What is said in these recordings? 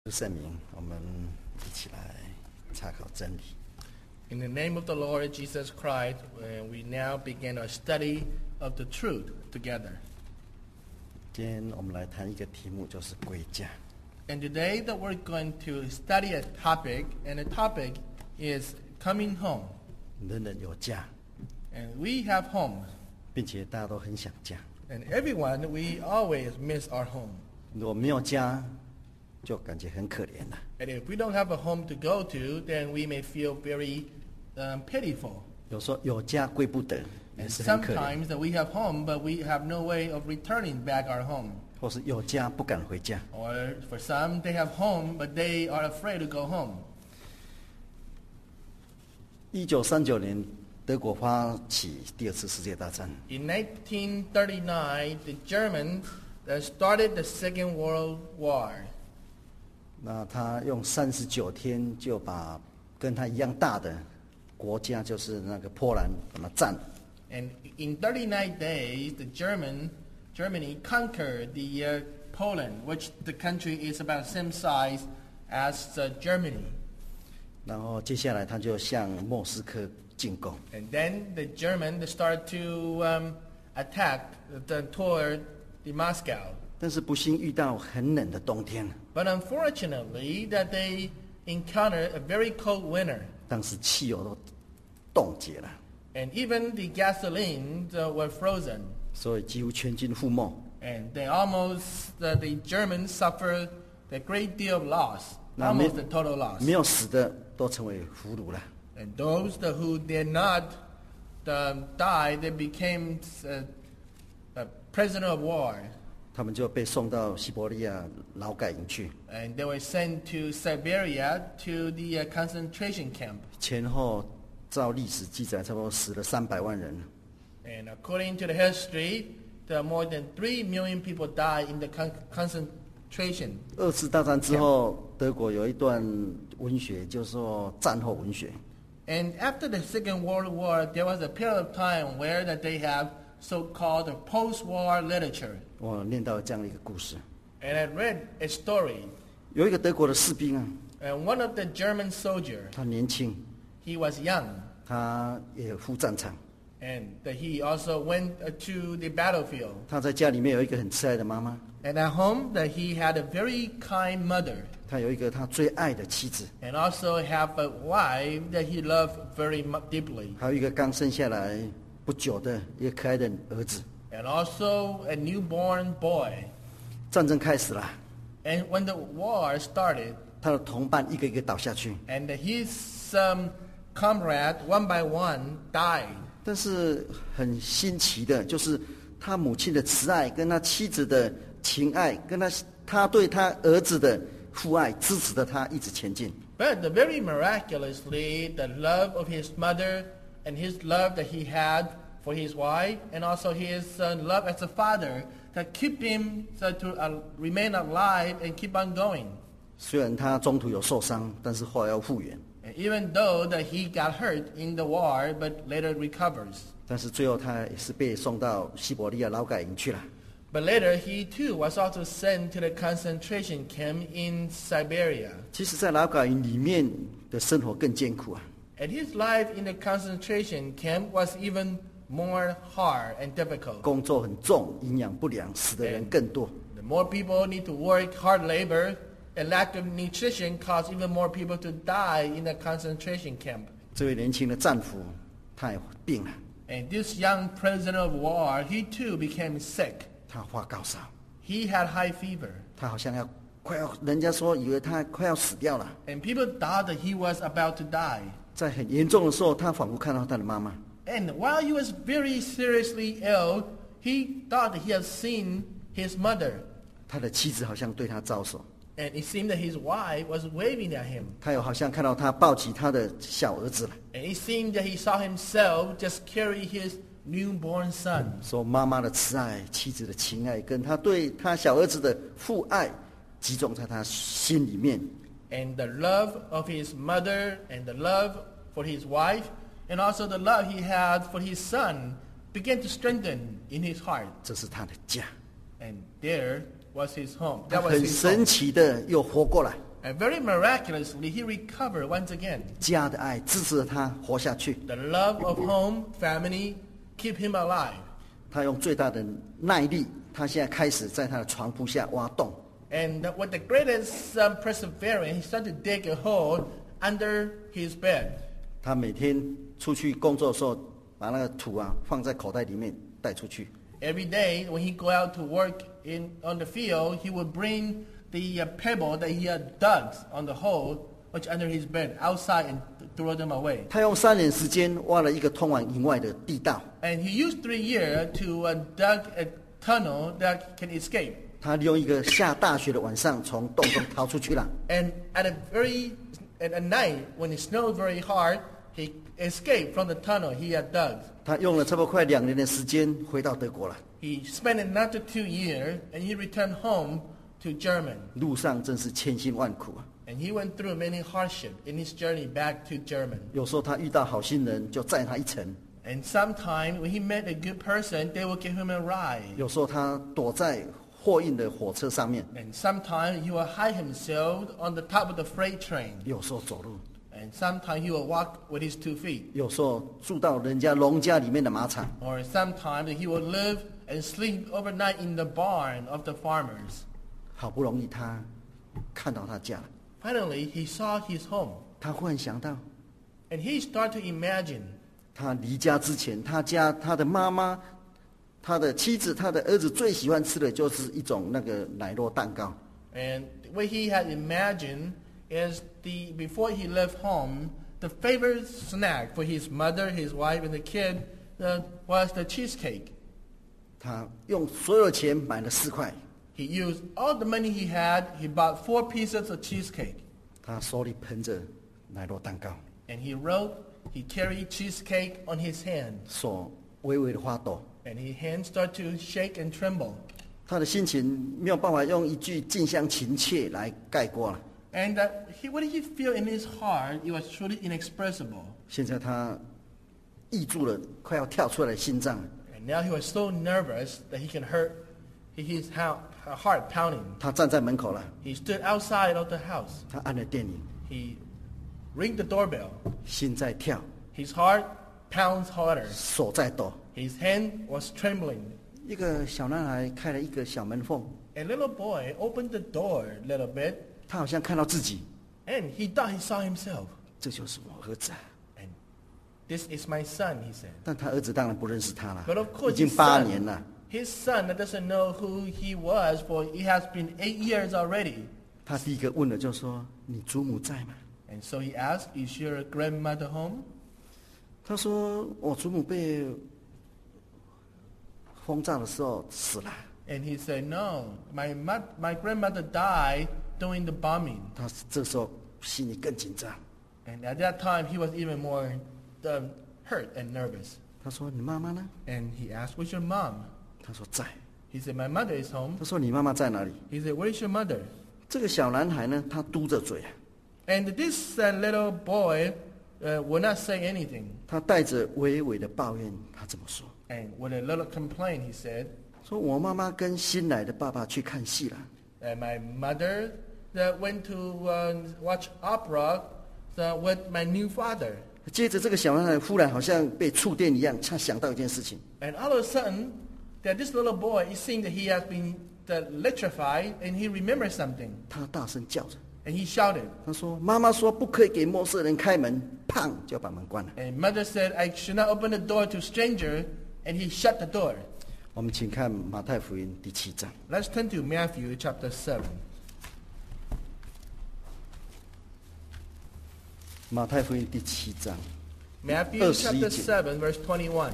圣名，我们一起来查考真理。 In the name of the Lord Jesus Christ, we now begin our study of the truth together. 今天我们来谈一个题目，就是归家。 And today that we're going to study a topic, and the topic is coming home. 人人有家， And we have home. 并且大家都很想家。 And everyone, we always miss our home. 如果没有家，就感觉很可怜了。 And if we don't have a home to go to, then we may feel very pitiful. 有时候有家归不得，也 And 是很可怜。 sometimes that we have home, but we have no way of returning back our home. 或是有家不敢回家。 Or for some, they have home, but they are afraid to go home. 1939年，德国发起第二次世界大战， In 1939, the Germans started the Second World War. 那他用39天就把跟他一样大的国家，就是那个波兰，把它占了。 And in 39 days, Germany conquered the Poland, which the country is about the same size as Germany. 然后接下来他就向莫斯科进攻。 And then the Germans started to attack toward the Moscow. 但是不幸遇到很冷的冬天， But unfortunately, that they encountered a very cold winter. 当时汽油都冻结了， And even the gasolines were frozen. 所以几乎全军覆没。 And they almost, the Germans suffered a great deal of loss, Now, almost a total loss. 没有死的都成为俘虏了。 And those who did not die, they became a prisoner of war. 他们就被送到西伯利亚劳改营去， And they were sent to Siberia to the concentration camp. 前后照历史记载，差不多死了300万人。 And according to the history, more than 3 million people died in the concentration. 二次大战之后，德国有一段文学，就是说战后文学。 And after the Second World War, there was a period of time where that they have so-called post-war literature. 我念到这样的一个故事， And I read a story. 有一个德国的士兵啊， And one of the German soldier, 他年轻， he was young. 他也赴战场。 And he also went to the battlefield. 他在家里面有一个很慈爱的妈妈， And at home, that he had a very kind mother. 他有一个他最爱的妻子， And also have a wife that he loved very deeply. 还有一个刚生下来不久的一个可爱的儿子。 And also a newborn boy. 战争开始了， And when the war started, 他的同伴一个一个倒下去， and his comrade, one by one, died. 但是很新奇的，就是他母亲的慈爱，跟他妻子的情爱，跟他对他儿子的父爱，支持着他一直前进。 But very miraculously, the love of his mother and his love that he had for his wife, and also his love as a father, that keep him to remain alive and keep on going. 虽然他中途有受伤，但是后来要复原， And even though that he got hurt in the war, but later recovers. 但是最后他也是被送到西伯利亚劳改营去了。 But later he too was also sent to the concentration camp in Siberia. 其实，在劳改营里面的生活更艰苦啊， And his life in the concentration camp was even more hard and difficult. 工作很重，营养不良，死的人更多。 The more people need to work hard labor, a lack of nutrition caused even more people to die in the concentration camp. 这位年轻的战俘，他也病了， And this young prisoner of war, he too became sick. 他发高烧， He had high fever. 他好像快要，人家说以为他快要死掉了。 And people thought that he was about to die. 在很严重的时候，他仿佛看到他的妈妈， And while he was very seriously ill, he thought that he had seen his mother. 他的妻子好像对他招手， And it seemed that his wife was waving at him. 他又好像看到他抱起他的小儿子了， And it seemed that he saw himself just carry his newborn son. 说妈妈的慈爱、妻子的情爱，跟他对他小儿子的父爱，集中在他心里面。 And the love of his mother and the love for his wife and also the love he had for his son began to strengthen in his heart. 这是他的家， And there was his home. 他 That was 很 his 神 home. 奇的又活过来。 And very miraculously, he recovered once again. 家的爱支持他活下去。 The love of home, family, keep him alive. 他用最大的耐力，他现在开始在他的床铺下挖洞。 And with the greatest perseverance, he started to dig a hole under his bed. 他每天出去工作的时候，把那个土啊放在口袋里面带出去。 Every day when he go out to work on the field, he would bring the pebble that he had dug on the hole, which under his bed, outside and throw them away. 他用3年时间挖了一个通往营外的地道。 And he used 3 years to dug a tunnel that can escape. 他利用一个下大雪的晚上，从洞中逃出去了。 And at a night when it snowed very hard, he escaped from the tunnel he had dug. 他用了差不多快2年的时间回到德国了。 He spent another 2 years, and he returned home to Germany. 路上真是千辛万苦啊！ And he went through many hardships in his journey back to Germany. 有时候他遇到好心人，就载他一程； And sometimes when he met a good person, they would give him a ride. 有时候他躲在货运的火车上面； And sometimes he will hide himself on the top of the freight train. 有时候走路； And sometimes he will walk with his 2 feet. 有时候住到人家农家里面的马场。 Or sometimes he will live and sleep overnight in the barn of the farmers. 好不容易他看到他家了， Finally, he saw his home. 他忽然想到， And he started to imagine 他离家之前，他的妈妈、他的妻子、他的儿子最喜欢吃的就是一种那个奶酪蛋糕。 And what he had imagined is before he left home, the favorite snack for his mother, his wife, and the kid was the cheesecake. 他用所有的钱买了4块， He used all the money he had. He bought 4 pieces of cheesecake. 他手里捧着奶酪蛋糕， And he carried cheesecake on his hand. 手微微的发抖。 And his hands started to shake and tremble. 他的心情没有办法用一句近乡情怯来概括了。 And what did he feel in his heart? It was truly inexpressible. 现在他抑住了快要跳出来的心脏， And now he was so nervous that he can hurt his heart pounding. 他站在门口了， He stood outside of the house. 他按了电铃， He rang the doorbell. 心在跳， His heart pounds harder. 手在抖。 His hand was trembling. 一个小男孩开了一个小门缝， A little boy opened the door a little bit, 他好像看到自己， and he thought he saw himself. 这就是我儿子啊。 And this is my son, he said. 但他儿子当然不认识他了 But of，course 已经 his 8年了。 his son doesn't know who he was, for it has been 8 years already. 他第一个问的就说：“你祖母在吗 And so he asked, is your grandmother home?？” 他说：“我祖母被轰炸的时候死了。 And he said, no, my grandmother died during the bombing. ” 他这时候心里更紧张。 And at that time, he was even more hurt and nervous. 他说：“你妈妈呢 And he asked, where's your mom?？” 他说：“在。 He said, my mother is home. 他说：“你妈妈在哪里 He said, where's your mother?？” 这个小男孩呢，他嘟着嘴啊， And this little boy would not say anything. 他带着微微的抱怨，他这么说 And with a little complaint, he said, 说我妈妈跟新来的爸爸去看戏了。 my mother went to watch opera with my new father. 接着，这个小男孩忽然好像被触电一样，他想到一件事情， And all of a sudden, that this little boy, it seemed that he has been electrified, and he remembers something. 他大声叫着， And he shouted. 他说：“妈妈说不可以给陌生人开门，砰就把门关了。 And mother said, I should not open the door to stranger, and he shut the door. ” 我们请看马太福音第7章。 Let's turn to Matthew chapter 7. 马太福音第7章， Matthew 21 chapter 节。 7, verse 21.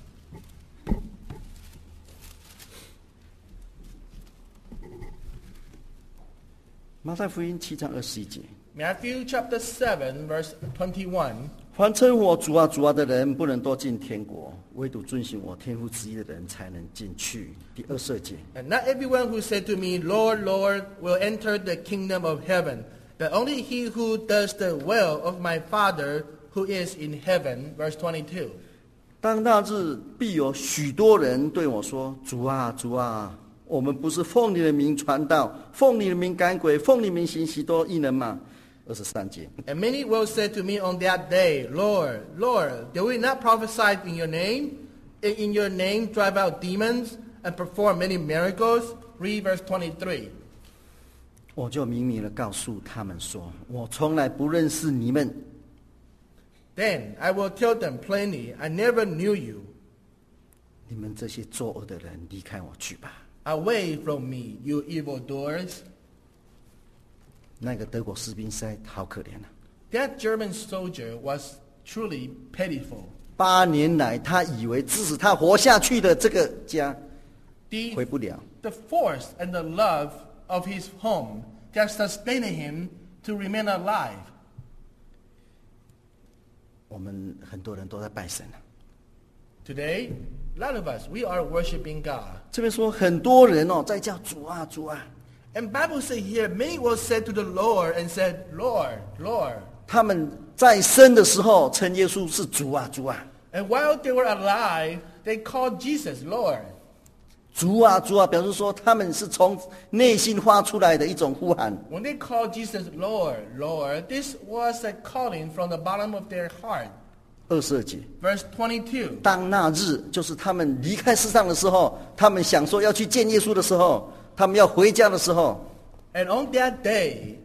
马太福音7章21节。 Matthew chapter 7, verse 21. 凡称我主啊主啊的人，不能多进天国；唯独遵行我天父旨意的人，才能进去。第22节。 And not everyone who said to me, Lord, Lord, will enter the kingdom of heaven, but only he who does the will of my Father who is in heaven. Verse 22. 当那日，必有许多人对我说：“主啊，主啊， 我们不是奉你的名传道，奉你的名赶鬼，奉你的名行许多异能吗？23节。 And many will say to me on that day, Lord, Lord, did we not prophesy in your name? In your name drive out demons and perform many miracles? Read verse 23. 我就明明的告诉他们说，我从来不认识你们。 Then I will tell them plainly, I never knew you. 你们这些作恶的人，离开我去吧。 Away from me, you evildoers. 那个德国士兵实在好可怜啊！ That German soldier was truly pitiful. 8年来，他以为支持他活下去的这个家 The, 回不了。 the force and the love of his home that sustained him to remain alive. 我们很多人都在拜神啊。 Today, a lot of us, we are worshiping God. 这边说很多人在叫主啊主啊， And Bible says here, many will say to the Lord and said, Lord, Lord. 他们在生的时候称耶稣是主啊主啊， And while they were alive, they called Jesus Lord. 主啊主啊，表示说他们是从内心发出来的一种呼喊。 When they called Jesus Lord, Lord, this was a calling from the bottom of their heart. 22节， Verse 22. 当那日就是他们离开世上的时候，他们想说要去见耶稣的时候，他们要回家的时候， And on that day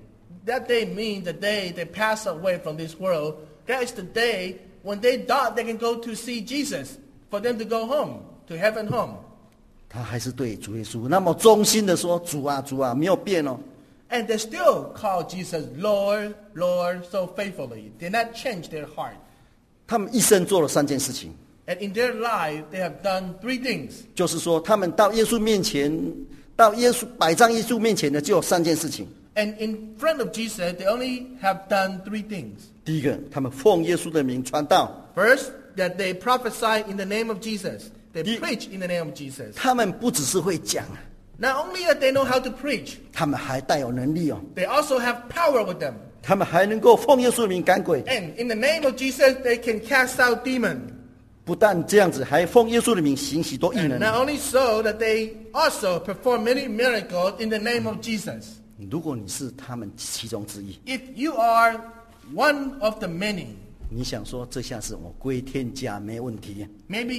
means the day they pass away from this world. That is the day when they thought they can go to see Jesus, for them to go home, to heaven home. 他还是对主耶稣那么忠心的说：“主啊主啊，没有变哦。” And they still call Jesus Lord, Lord, so faithfully. Did not change their heart. 他们一生做了3件事情， And in their life, they have done 3 things. 就是说他们到耶稣面前，到耶稣摆在耶稣面前的就有3件事情。 And in front of Jesus, they only have done 3 things. 第一个，他们奉耶稣的名传道， First, that they prophesy in the name of Jesus. They The- preach in the name of Jesus. 他们不只是会讲啊， Not only that they know how to preach, 他们还带有能力哦， they also have power with them. 他们还能够奉耶稣的名赶鬼。 And in the name of Jesus, they can cast out demons. 不但这样子，还奉耶稣的名行许多异 And 能。 not only so, that they also perform many miracles in the name of Jesus. 如果你是他们其中之一， If you are one of the many, 你想说这下是我归天家没问题， maybe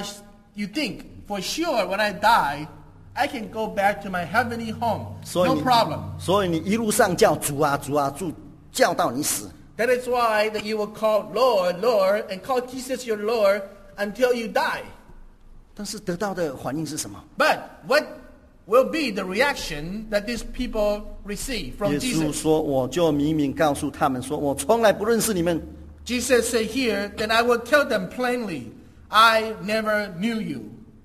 you think, for sure when I die, I can go back to my heavenly home. 所以 No 你 problem. 所以你一路上叫主啊主啊主，叫到你死。 That is why that you will call Lord, Lord, and call Jesus your Lord until you die. 但是得到的反应是什么？ But what will be the reaction that these people receive from 耶稣 Jesus? 说：“我就明明告诉他们说，我从来不认识你们。 Jesus said here, then I will tell them plainly, I never knew you. ”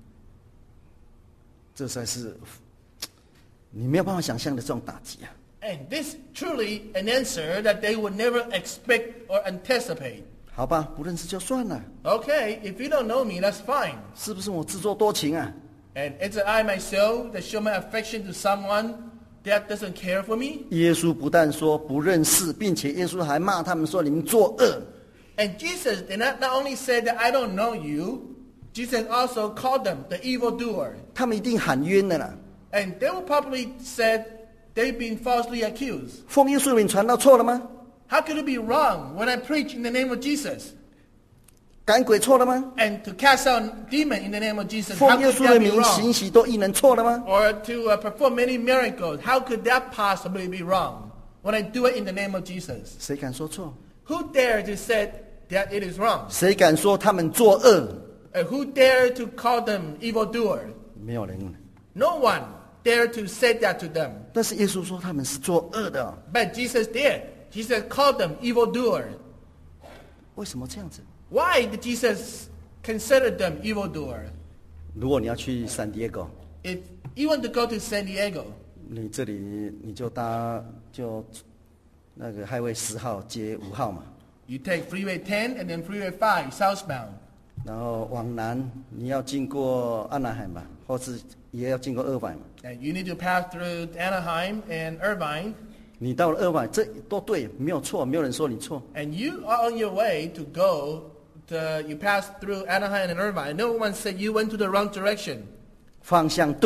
这才是你没有办法想象的这种打击啊！ And this truly an answer that they would never expect or anticipate. 好吧，不认识就算了， Okay, if you don't know me, that's fine. 是不是我自作多情啊？ And is it I myself that show my affection to someone that doesn't care for me? 耶稣不但说不认识，并且耶稣还骂他们说：“你们作恶。” And Jesus did not only say that I don't know you, Jesus also called them the evildoer. 他们一定喊冤的啦！ And they will probably said they've been falsely accused. 奉耶稣的名传道错了吗？ How could it be wrong when I preach in the name of Jesus? 赶鬼错了吗？ And to cast out demon in the name of Jesus, 奉 how 耶 could 稣的 that be 名 wrong? 行许多异能错了吗？ Or to perform many miracles, how could that possibly be wrong when I do it in the name of Jesus? 谁敢说错？ Who dare to say that it is wrong? 谁敢说他们作恶？ And who dare to call them evildoer? 没有人。 No one dare to say that to them. 但是耶稣说他们是作恶的哦， But Jesus did. Jesus called them evildoer. 为什么这样子？ Why did Jesus consider them evildoer? 如果你要去圣地亚哥， If you want to go to San Diego, 你这里你就搭那个Highway 10号接5号嘛， you take Freeway 10 and then Freeway 5 southbound. 然后往南你要经过安南海嘛，或是也要经过2百嘛。 And you need to pass through Anaheim and Irvine. 你到了2百，这都对，没有错，没有人说你错。 And you are on your way to go, you pass through Anaheim and Irvine. No one said you went to the wrong direction. 方向对，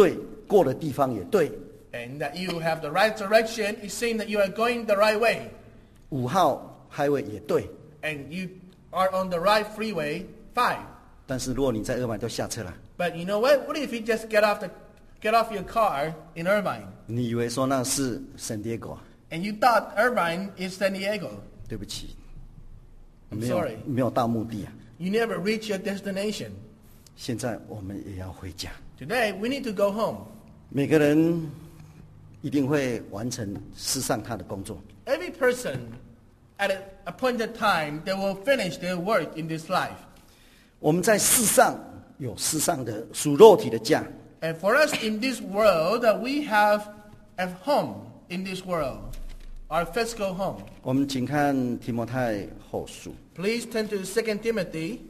过的地方也对。 And that you have the right direction, it seems that you are going the right way. 5号 highway 也对， And you are on the right freeway, 5. 但是如果你在Irvine就下车了， But you know what? What if you just get off your car in Irvine? 你以为说那是San Diego 啊？ And you thought Irvine is San Diego. 对不起， I'm sorry. 没有到目的啊。 You never reach your destination. 现在我们也要回家， Today, we need to go home. 每个人一定会完成世上他的工作。 Every person at an appointed time, they will finish their work in this life. 我们在世上有世上的属肉体的家， And for us in this world, we have a home in this world, our physical home. 我们请看提摩太后书， Please turn to 2 Timothy.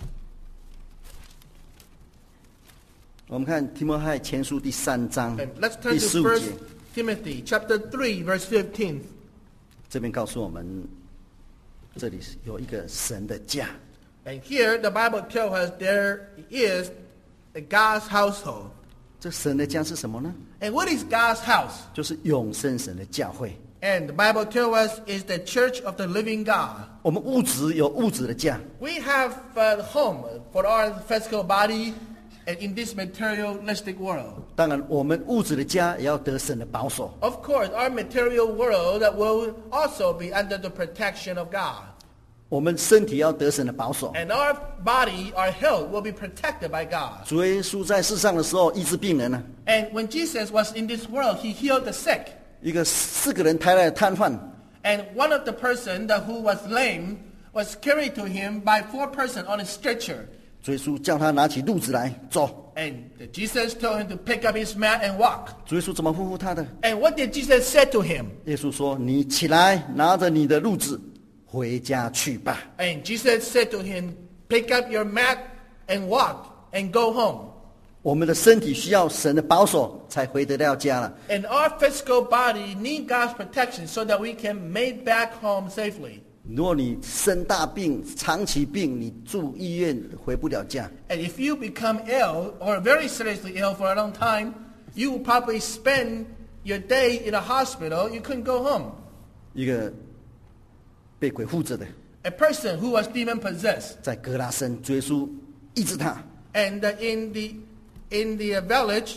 我们看提摩太前书第3章 And let's 第 turn to 15 1 节， Timothy chapter 3, verse 15. 这边告诉我们，这里有一个神的家。 And here the Bible tells us there is a God's household. 这神的家是什么呢？ And what is God's house? 就是永生神的教会。 And the Bible tells us is the church of the living God. 我们物质有物质的家， We have a home for our physical body and in this materialistic world. 当然我们物质的家也要得神的保守。 Of course, our material world will also be under the protection of God. 我们身体要得神的保守。 And our body, our health will be protected by God. 主耶稣在世上的时候医治病人呢， And when Jesus was in this world, he healed the sick. 一个4个人抬来的瘫痪， And one of the person who was lame was carried to him by 4 persons on a stretcher. 主耶稣叫他拿起褥子来走。 And Jesus told him to pick up his mat and walk. 主耶稣怎么吩咐他的？ And what did Jesus say to him? 耶稣说：“你起来，拿着你的褥子回家去吧。 And Jesus said to him, pick up your mat and walk and go home. ” 我们的身体需要神的保守，才回得了家了。 And our physical body need God's protection so that we can make back home safely. 如果你生大病、长期病，你住医院回不了家。 And if you become ill or very seriously ill for a long time, you will probably spend your day in a hospital. You couldn't go home. 一个被鬼附着的， A person who was demon possessed. 在格拉森，主耶稣医治他。 And in the village,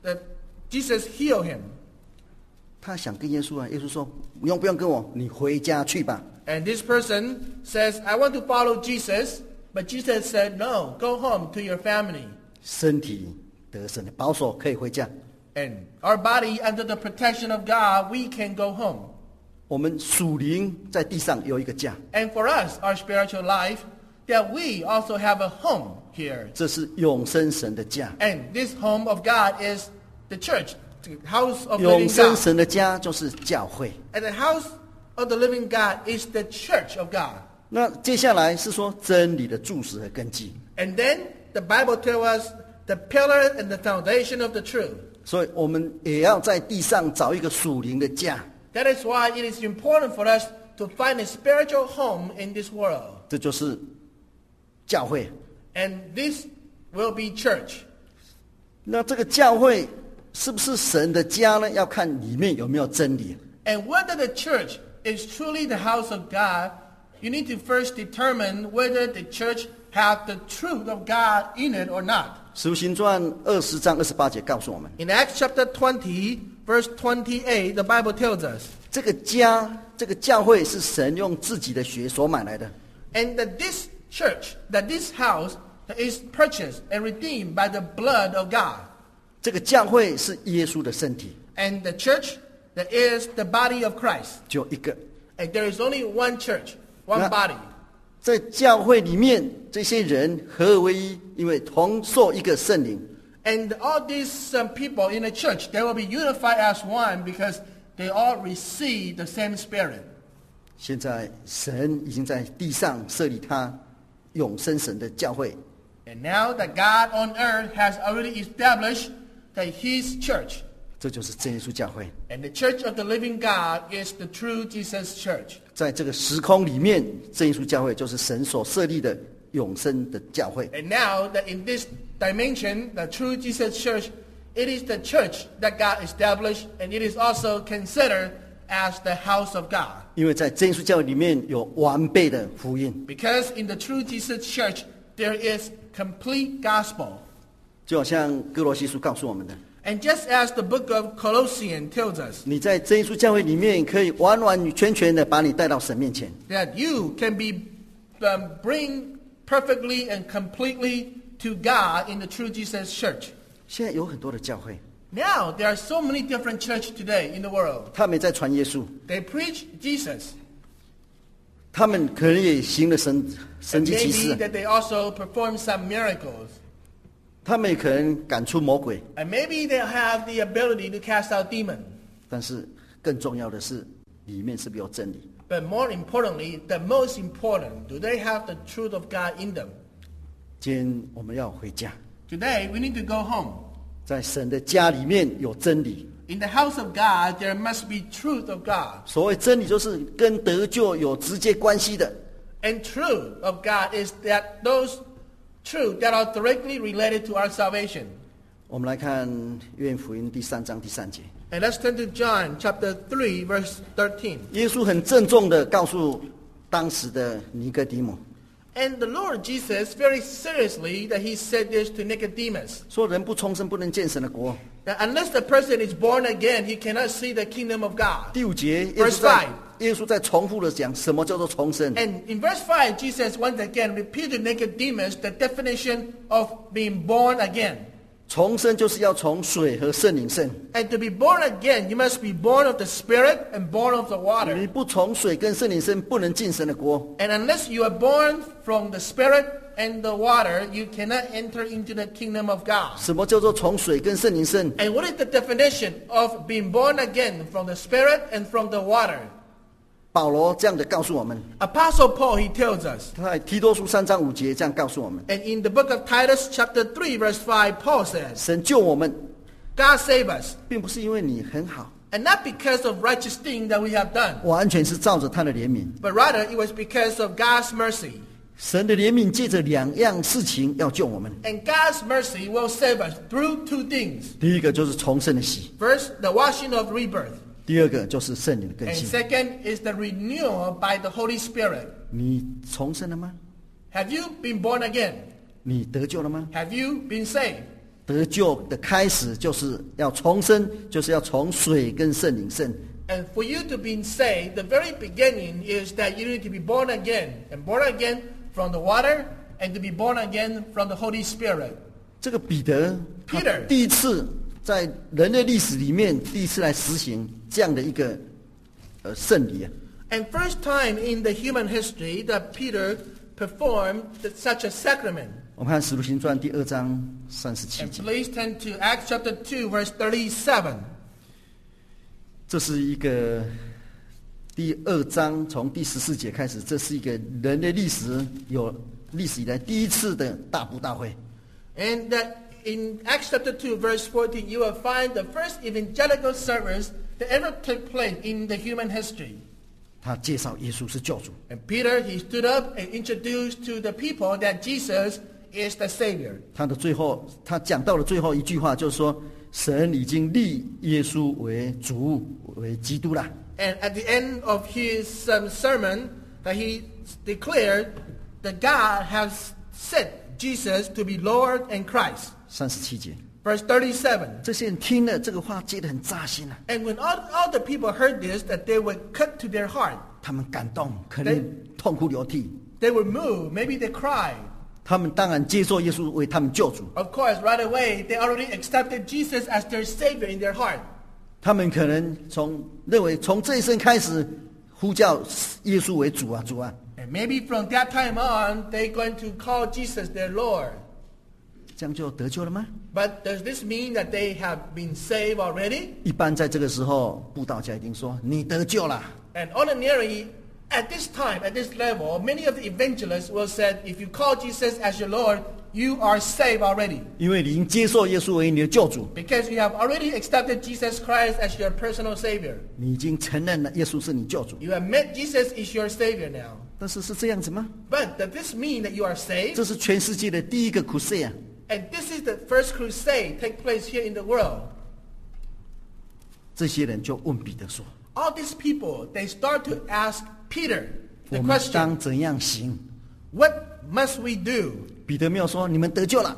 Jesus healed him. 他想跟耶稣啊，耶稣说：“不用跟我，你回家去吧。” And this person says, I want to follow Jesus. But Jesus said, no, go home to your family. 身体得神的保守，可以回家。 And our body, under the protection of God, we can go home. 我们属灵在地上有一个家， And for us, our spiritual life, that we also have a home here. 这是永生神的家。 And this home of God is the church, the house of 永 living 生 God. 神的家就是教会。 And the house of the living God is the church of God. 那接下来是说真理的柱石和根基， And then the Bible tells us the pillar and the foundation of the truth. 所以我们也要在地上找一个属灵的家。 That is why it is important for us to find a spiritual home in this world. 这就是教会。 And this will be church. 那这个教会是不是神的家呢？要看里面有没有真理。 And whether the church is truly the house of God, you need to first determine whether the church have the truth of God in it or not. 使徒行传20章28节告诉我们， In Acts chapter 20, verse 28, the Bible tells us, 这个家、这个教会是神用自己的血所买来的。 and that this church, that this house is purchased and redeemed by the blood of God. 这个教会是耶稣的身体， And the church that is the body of Christ. 就一个。 And there is only one church, one Yeah. body. 在教会里面，这些人合而为一，因为同受一个圣灵。 And all these people in the church, they will be unified as one because they all receive the same spirit. 现在神已经在地上设立他永生神的教会， And now that God on earth has already established that his church. 这就是真耶稣教会。 And the church of the living God is the true Jesus church. 在这个时空里面，真耶稣教会就是神所设立的永生的教会。 And now that in this dimension, the true Jesus church it is the church that God established, and it is also considered as the house of God. 因为在真耶稣教会里面有完备的福音， Because in the true Jesus church, there is complete gospel. 就好像哥罗西书告诉我们的， And just as the book of Colossians tells us 你在真耶稣教会里面可以完完全全的把你带到神面前。 that you can be bring perfectly and completely to God in the true Jesus church. 现在有很多的教会， Now, there are so many different churches today in the world. 他们在传耶稣， They preach Jesus. 他们可能也行了神迹奇 Maybe 事， that they also perform some miracles. 他们也可能赶出魔鬼， And maybe they have the ability to cast out demons. 但是更重要的是，里面是不是有真理？ But more importantly, the most important, do they have the truth of God in them? 今天我们要回家， Today, we need to go home. 在神的家里面有真理。 In the house of God, there must be truth of God. 所谓真理，就是跟得救有直接关系的。 And truth of God is that those truth that are directly related to our salvation. 我们来看约翰福音第3章第3节， And let's turn to John chapter 3, verse 13. 耶稣很郑重的告诉当时的尼哥底母， And the Lord Jesus very seriously that he said this to Nicodemus. 说人不重生不能见神的国。 That unless the person is born again, he cannot see the kingdom of God. 第5节， Verse 耶稣在重复的讲什么叫做重生。 And in verse 5, Jesus once again repeated to Nicodemus the definition of being born again. 重生就是要从水和圣灵生。 And to be born again, you must be born of the Spirit and born of the 你 water. 不从水跟圣灵生，不能进神的国。 And unless you are born from the Spirit and the water, you cannot enter into the kingdom of God. 什么叫做从水跟圣灵生？ And what is the definition of being born again from the Spirit and from the water? 保罗这样的告诉我们， Apostle Paul, he tells us. 他在提多书3章5节这样告诉我们： And in the book of Titus chapter 3, verse 5, Paul says, 神救我们， God save us. 并不是因为你很好， And not because of righteous things that we have done, 完全是照着他的怜悯。 but rather it was because of God's mercy. 神的怜悯借着2样事情要救我们。 And God's mercy will save us through two things. 第一个就是重生的喜， First, the washing of rebirth. 第二个就是圣灵的更 And 新。 second is the renewal by the Holy Spirit. 你重生了吗？ Have you been born again? 你得救了吗？ Have you been saved? 得救的开始就是要重生，就是要从水跟圣灵生。 And for you to be saved, the very beginning is that you need to be born again. And born again from the water and to be born again from the Holy Spirit. 这个彼得，他 Peter 第一次在人类历史里面第一次来实行这样的一个圣礼啊。 And first time in the human history that Peter performed such a sacrament. 我们看《使徒行传》第2章37 And 节， please turn to Acts chapter 2, verse 37. 这是一个第2章从第14节开始，这是一个人类历史以来第一次的大布道会。 And that in Acts chapter 2, verse 14, you will find the first evangelical service that ever took place in the human history. 他介绍耶稣是救主， And Peter, he stood up and introduced to the people that Jesus is the Savior. 他讲到了最后一句话，就是说神已经立耶稣为主为基督了。 And at the end of his sermon, that he declared that God has set Jesus to be Lord and Christ. 37节， Verse 37. 这些人听了这个话，接得很扎心啊， And when all the people heard this, that they would cut to their heart. 他们感动，可能痛哭流涕。 They were moved. Maybe they cried. 他们当然接受耶稣为他们救主， Of course, right away, they already accepted Jesus as their Savior in their heart. 他们可能认为从这一生开始呼叫耶稣为主啊，主啊。 And maybe from that time on, they're going to call Jesus their Lord. 这样就得救了吗？ But does this mean that they have been saved already? 一般在这个时候，布道家一定说你得救了。 And ordinarily, at this time, at this level, many of the evangelists will say, if you call Jesus as your Lord, you are saved already. 因为你已经接受耶稣为你的救主， Because you have already accepted Jesus Christ as your personal Savior. 你已经承认了耶稣是你救主。 You admit Jesus is your Savior now. 但是是这样子吗？ But does this mean that you are saved? 这是全世界的第一个crusade啊！ And this is the first crusade take place here in the world. 这些人就问彼得说 All these people, they start to ask Peter：“ 我 the 们 question, 当怎样行？” what must we do? 彼得没有说你们得救了，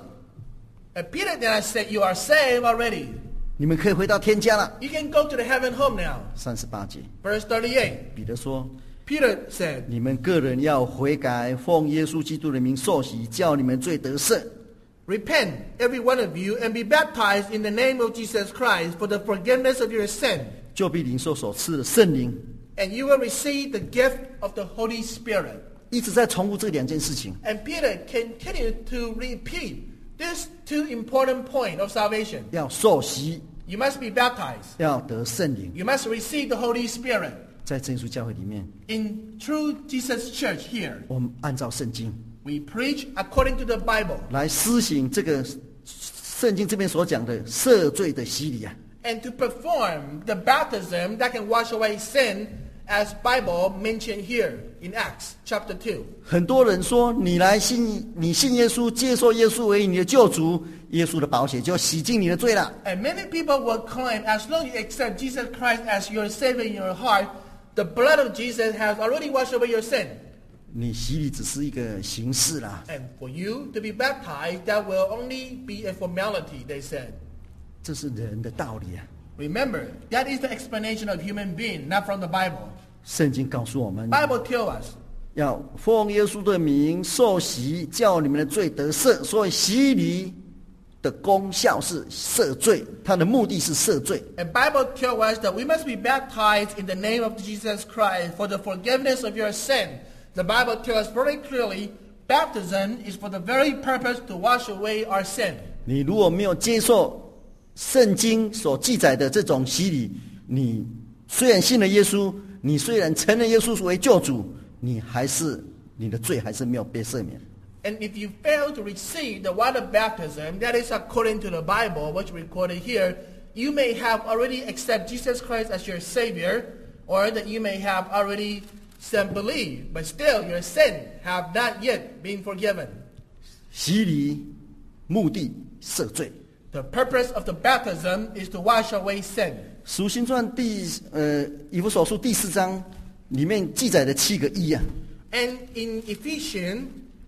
And Peter then said, you are saved already. 你们可以回到天家了。 You can go to the heaven home now. 38节， Verse 38. 彼得说 Peter said,：“ 你们个人要悔改，奉耶稣基督的名受洗，叫你们罪得赦。 Repent, every one of you, and be baptized in the name of Jesus Christ for the forgiveness of your sin, 就必领受所赐的圣灵。” and you will receive the gift of the Holy Spirit. 一直在重复这两件事情。 And Peter continued to repeat these two important points of salvation. 要受洗， You must be baptized. 要得圣灵。 You must receive the Holy Spirit. 在真耶稣教会里面， In true Jesus Church here, 我们按照圣经 we preach according to the Bible. 来施行这个圣经这边所讲的赦罪的洗礼啊。 And to perform the baptism that can wash away sin, as Bible mentioned here in Acts chapter 2. 很多人说你信耶稣，接受耶稣为你的救主，耶稣的宝血就洗净你的罪了。 And many people will claim, as long as you accept Jesus Christ as your Savior in your heart, the blood of Jesus has already washed away your sin. 你洗礼只是一个形式啦， And for you to be baptized, that will only be a formality, they said. 这是人的道理啊。 Remember, that is the explanation of human being, not from the Bible. 圣经告诉我们， Bible tells us, 要奉耶稣的名受洗，叫你们的罪得赦。所以洗礼的功效是赦罪，它的目的是赦罪。 and Bible tells us that we must be baptized in the name of Jesus Christ for the forgiveness of your sin. The Bible tells us very clearly, baptism is for the very purpose to wash away our sin. 你如果没有接受圣经所记载的这种洗礼，你虽然信了耶稣，你虽然承认耶稣为救主，你的罪还是没有被赦免。 And if you fail to receive the water baptism, that is according to the Bible, which recorded here, you may have already accepted Jesus Christ as your Savior, or that you may have already believed, but still your sin have not yet been forgiven. 洗礼目的赦罪。 The purpose of the baptism is to wash away sin. 使徒行传以弗所书第4章里面记载的7个义啊， And in Ephesians,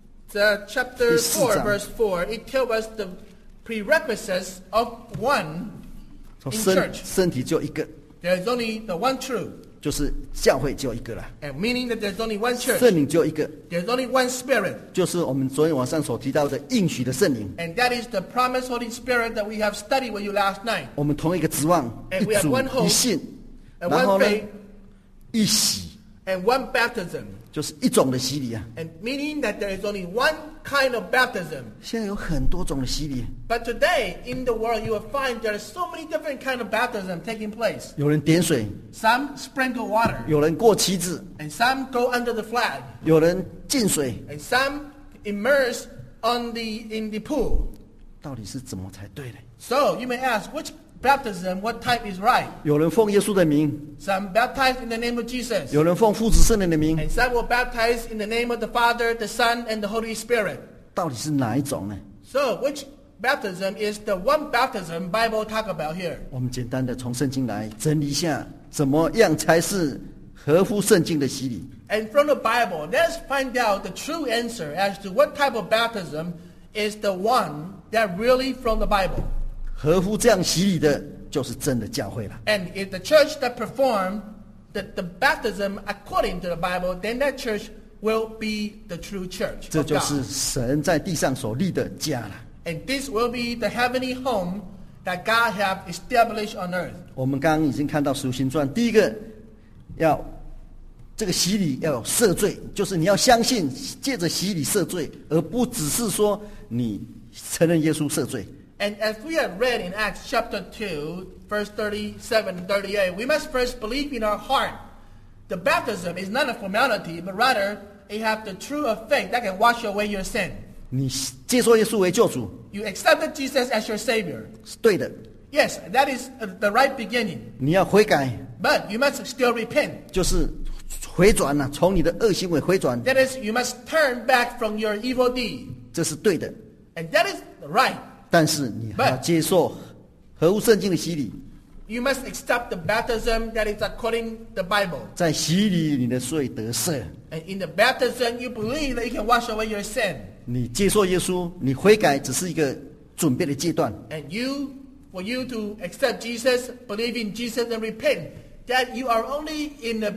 the chapter 第四章。 4, verse 4, it tells us the prerequisites of one 从 in church. 身体就一个， There is only the one truth, 就是教会就一个了， and meaning that there's only one church. 圣灵就一个， There's only one Spirit, 就是我们昨天晚上所提到的应许的圣灵。 and that is the promised Holy Spirit that we have studied with you last night. 我们同一个指望， And 一 we have 主 one hope, 一信， and 然后 one 呢 faith, 一洗， and one baptism, 就是一种的洗礼啊。 and meaning that there is only one kind of baptism. 现在有很多种的洗礼， But today, in the world, you will find there are so many different kind of baptism taking place. 有人点水， Some sprinkle water, 有人过旗子， and some go under the flag, 有人浸水， and some immerse in the pool. 到底是怎么才对呢？ So you may ask, which baptism, what type is right? 有人奉耶稣的名， Some baptized in the name of Jesus, 有人奉父子圣灵的名， and some will baptize in the name of the Father, the Son, and the Holy Spirit. 到底是哪一种呢？ So which baptism is the one baptism Bible talk about here? 我们简单的从圣经来整理一下，怎么样才是合乎圣经的洗礼？ And from the Bible, let's find out the true answer as to what type of baptism is the one that really from the Bible. 合乎这样洗礼的，就是真的教会了。 And if the church that perform the baptism according to the Bible, then that church will be the true church 这 of 就是 God. 神在地上所立的家了。 And this will be the heavenly home that God have established on earth. 我们刚刚已经看到《使徒行传》，第一个要这个洗礼要有赦罪，就是你要相信，借着洗礼赦罪，而不只是说你承认耶稣赦罪。 And as we have read in Acts chapter 2, verse 37 and 38, we must first believe in our heart. The baptism is not a formality, but rather it have the truth of faith that can wash away your sin. 你接受耶稣为救主 You accepted Jesus as your Savior. 是对的， Yes, that is the right beginning. 你要悔改， But you must still repent. 就是回转了，从你的恶行为回转， That is, you must turn back from your evil deed. 这是对的。 And that is right. 但是你还要接受合乎圣经的洗礼， You must accept the baptism that is according to the Bible. 在洗礼你的罪得赦， And in the baptism, you believe that you can wash away your sin. 你接受耶稣，你悔改只是一个准备的阶段。 And for you to accept Jesus, believe in Jesus and repent, that you are only in the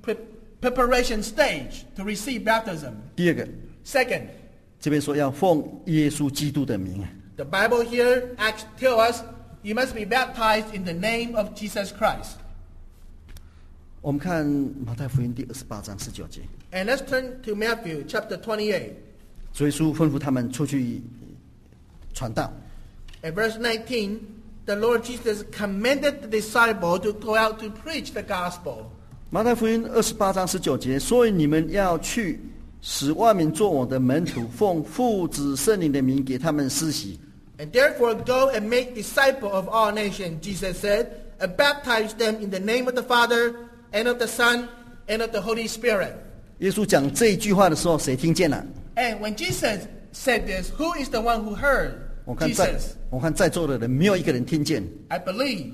preparation stage to receive baptism. 第二个， Second, 这边说要奉耶稣基督的名， the Bible here tells us you must be baptized in the name of Jesus Christ. 我们看马太福音第28章19节， And let's turn to Matthew chapter 28. 主耶稣吩咐他们出去传道。 At verse 19, the Lord Jesus commanded the disciple to go out to preach the gospel. 马太福音28章19节，所以你们要去，使万民做我的门徒，奉父子圣灵的名给他们施洗。 And therefore go and make disciples of all nations, Jesus said, and baptize them in the name of the Father, and of the Son, and of the Holy Spirit. 耶稣讲这一句话的时候，谁听见了？ And when Jesus said this, who is the one who heard 我看 Jesus? 在座的人没有一个人听见。 I believe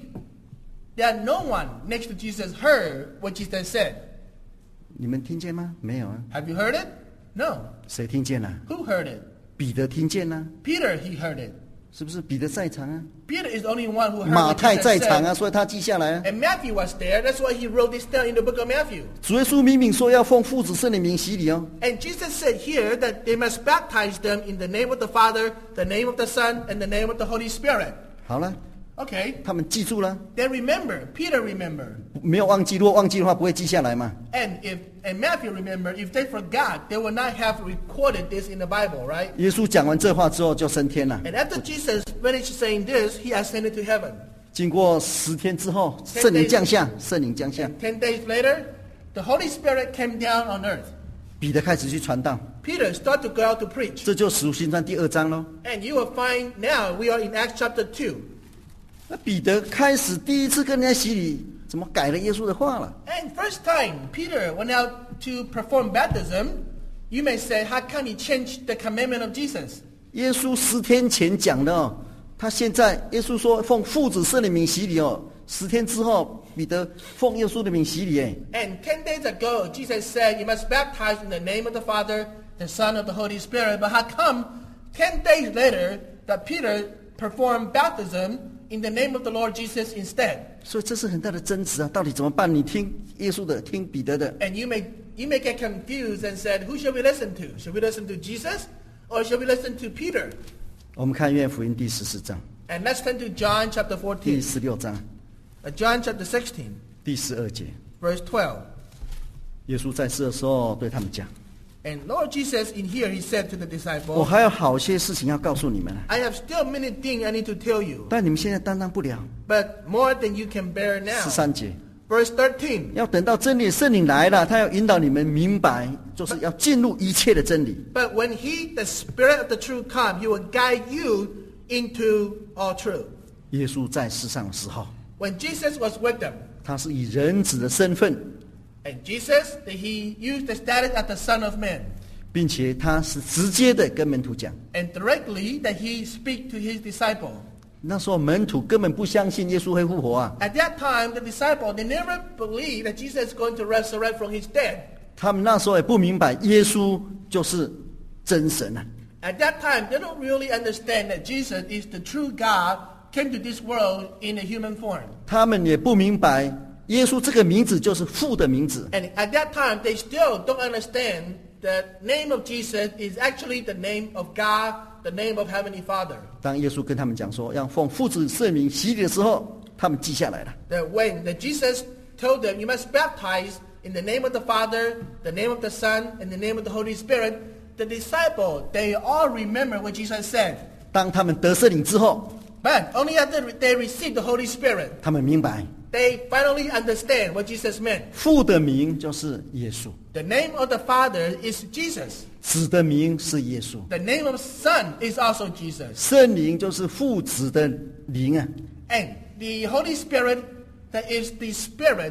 that no one next to Jesus heard what Jesus said. 你们听见吗？没有啊。 Have you heard it? No. 谁听见了？ Who heard it? 彼得听见了， Peter, he heard it. 是不是？彼得在场啊， Peter is the only one who heard 马 what 太 Jesus 在场 said. 啊，所以他记下来啊。 And Matthew was there. That's why he wrote this down in the book of Matthew. 主耶稣明明说要奉父子圣灵名洗礼哦。 And Jesus said here that they must baptize them in the name of the Father, the name of the Son, and the name of the Holy Spirit. 好了， Okay. 他们记住了， Then remember, Peter remembered. 没有忘记。如果忘记的话，不会记下来嘛。 And Matthew remembered, if they forgot, they would not have recorded this in the Bible, right? 耶稣讲完这话之后就升天了。 And after Jesus finished saying this, he ascended to heaven. 经过10天之后，圣灵降下，圣灵降下， 10 days later, the Holy Spirit came down on earth. 彼得开始去传道， Peter started to go out to preach. 这就使徒行传第2章喽。 And you will find now we are in Acts chapter 2. 那彼得开始第一次跟人家洗礼，怎么改了耶稣的话了？ And first time Peter went out to perform baptism, you may say, how come he changed the commandment of Jesus? 耶稣10天前讲的哦，他现在耶稣说奉父子圣灵名洗礼哦，10天之后彼得奉耶稣的名洗礼哎， And 10 days ago, Jesus said, you must baptize in the name of the Father, the Son, of the Holy Spirit. But how come 10 days later that Peter performed baptism in the name of the Lord Jesus instead? 所以这是很大的争执啊，到底怎么办？你听耶稣的，听彼得的。 And you may get confused and said, who should we listen to? Should we listen to Jesus or should we listen to Peter? 我们看约翰福音第14章、 And let's turn to John chapter 第 14. 16章、 John chapter 16, 第12节， verse 12. 耶稣在世的时候对他们讲： And Lord Jesus in here, he said to the 我 disciples, 还有好些事情要告诉你们， I have still many things I need to tell you, 但你们现在担当不了。 but more than you can bear now. 13节， Verse 13. 要等到真理的圣灵来了，他要引导你们明白，就是要进入一切的真理。 But when he, the Spirit of the truth, come, he will guide you into all truth. 耶稣在世上的时候， When Jesus was with them, 他是以人子的身份， and Jesus, he used the status as the Son of Man, 并且他是直接的跟门徒讲。 and directly that he speak to his disciple. 那时候门徒根本不相信耶稣会复活啊， At that time, the disciple, they never believed that Jesus is going to resurrect from his dead. 他们那时候也不明白耶稣就是真神啊。 At that time, they don't really understand that Jesus is the true God, came to this world in a human form. 他们也不明白耶稣这个名字就是父的名字。 And at that time, they still don't understand the name of Jesus is actually the name of God, the name of Heavenly Father. 当耶稣跟他们讲说要奉父子圣名洗礼的时候，他们记下来了。 That when Jesus told them, you must baptize in the name of the Father, the name of the Son, and the name of the Holy Spirit, the disciple, they all remember what Jesus said. 当他们得圣灵之后， But only after they received the Holy Spirit, 他们明白 they finally understand what Jesus meant. 父的名就是耶稣， The name of the Father is Jesus. 子的名是耶稣， The name of Son is also Jesus. 圣灵就是父子的灵啊。 And the Holy Spirit, that is the Spirit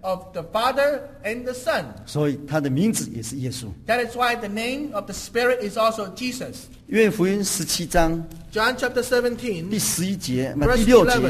of the Father and the Son. 所以他的名字也是耶稣。 That is why the name of the Spirit is also Jesus. 约翰福音17章 John chapter 17, 第11节、第 verse 6节， 11.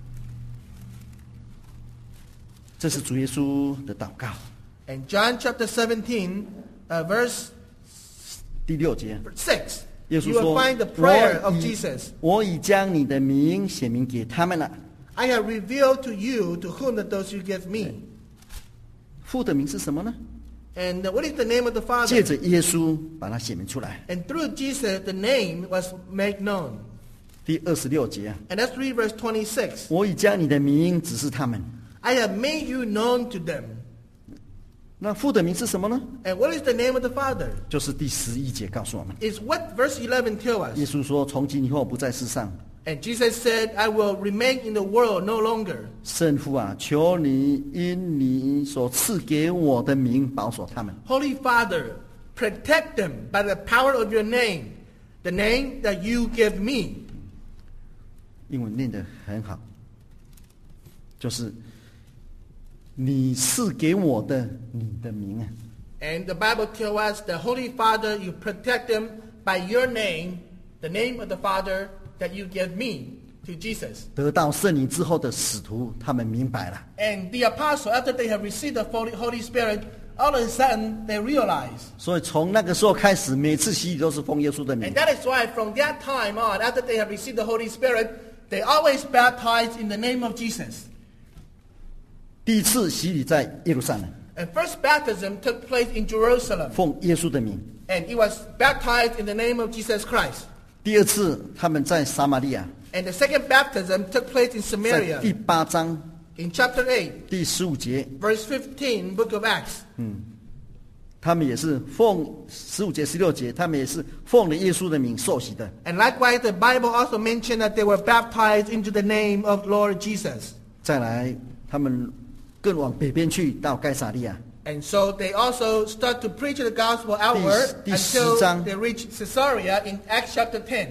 这是主耶稣的祷告。 And John chapter 17, verse 第6节， 6. 耶稣 You will 说 find the prayer 我 of 已 Jesus. 我已将你的名显明给他们了。 I have revealed to you to whom that those you give me. 父的名是什么呢？ And what is the name of the 借 Father? 着耶稣把它显明出来。 And through Jesus, the name was made known. 第26节， And let's read verse 26. 我已将你的名指示他们。 I have made you known to them. 那父的名是什么呢？ And what is the name of the Father? 就是第11节告诉我们。 Is what verse 11 tells 耶 us. 稣说：“从今以后不在世上， And Jesus said, I will remain in the world no longer. 圣父啊，求你因你所赐给我的名保守他们。 Holy Father, protect them by the power of your name, the name that you give me. ” 英文念得很好，就是你赐给我的你的名啊。 And the Bible tells us that Holy Father, you protect them by your name, the name of the Father that you give me to Jesus. 得到圣灵之后的使徒，他们明白了， And the apostle, after they have received the Holy Spirit, all of a sudden they realize. 所以从那个时候开始，每次洗礼都是奉耶稣的名 And。that is why from that time on, after they have received the Holy Spirit, they always baptize in the name of Jesus. 第一次洗礼在耶路撒冷， And first baptism took place in Jerusalem. 奉耶稣的名。 And he was baptized in the name of Jesus Christ. 第二次他们在撒玛利亚， And the second baptism took place in 在 Samaria. 第8章 In chapter 8, 第15节， verse 15, book of Acts. 他们也是奉15节、16节，他们也是奉了耶稣的名受洗的。 And likewise, the Bible also mentioned that they were baptized into the name of Lord Jesus. 再来，他们更往北边去，到该撒利亚。 And so they also start to preach the gospel outward 第 until 10章 they reach Caesarea in Acts chapter 10,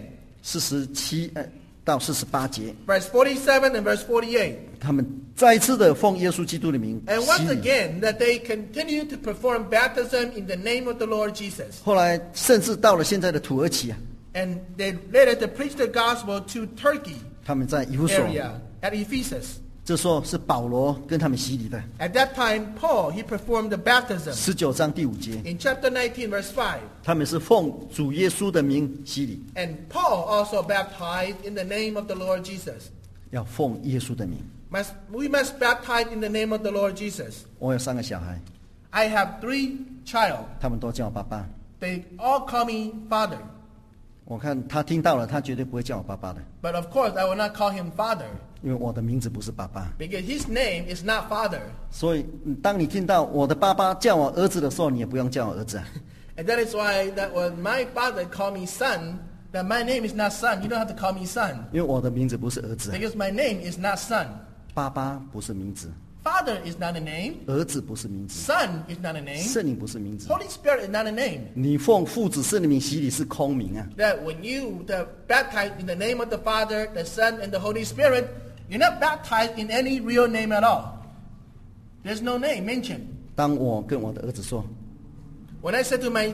47到48节， verse 47 and verse 48. 他们再一次的奉耶稣基督的名 And 洗 once 礼。 again, that they continue to perform baptism in the name of the Lord Jesus. 后来甚至到了现在的土耳其啊， And they later to preach the gospel to Turkey 他们在以弗所， area at Ephesus. 这时候是保罗跟他们洗礼的。 At that time, Paul, he performed the baptism. 19章第5节， In chapter 19, verse 5. 他们是奉主耶稣的名洗礼， And Paul also baptized in the name of the Lord Jesus. 要奉耶稣的名。 We must baptize in the name of the Lord Jesus. 我有3个小孩， I have 3 child. 他们都叫我爸爸。 They all call me father. 我看他听到了，他绝对不会叫我爸爸的， But of course, I will not call him father 因为我的名字不是爸爸。 because his name is not father. 所以，当你听到我的爸爸叫我儿子的时候，你也不用叫我儿子啊。 And that is why that when my father called me son, that my name is not son. You don't have to call me son 因为我的名字不是儿子啊， because my name is not son. 爸爸不是名字， Father is not a name. 儿子不是名字， Son is not a name. 圣灵不是名字。 Holy Spirit is not a name. 你奉父子圣灵名洗礼是空名啊。 That when you baptize in the name of the Father, the Son, and the Holy Spirit, you're not baptized in any real name at all. There's no name mentioned. 当我跟我的儿子说， When I said to my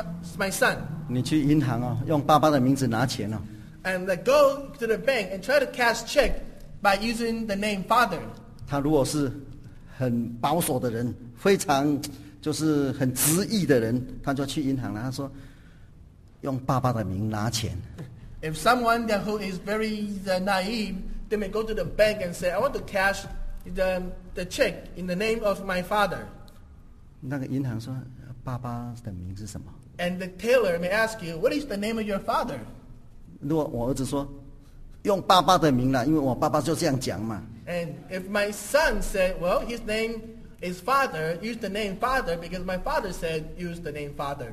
son, 你去银行哦，用爸爸的名字拿钱哦， and go to the bank and try to cash check by using the name Father. 他如果是很保守的人，非常就是很执意的人，他就去银行了。他说，用爸爸的名拿钱。 If someone who is very naive, they may go to the bank and say, I want to cash the check in the name of my father. 那个银行说，爸爸的名是什么？ And the tailor may ask you, what is the name of your father? 如果我儿子说，用爸爸的名啦，因为我爸爸就这样讲嘛。 And if my son said, well, his name is father, use the name father because my father said use the name father.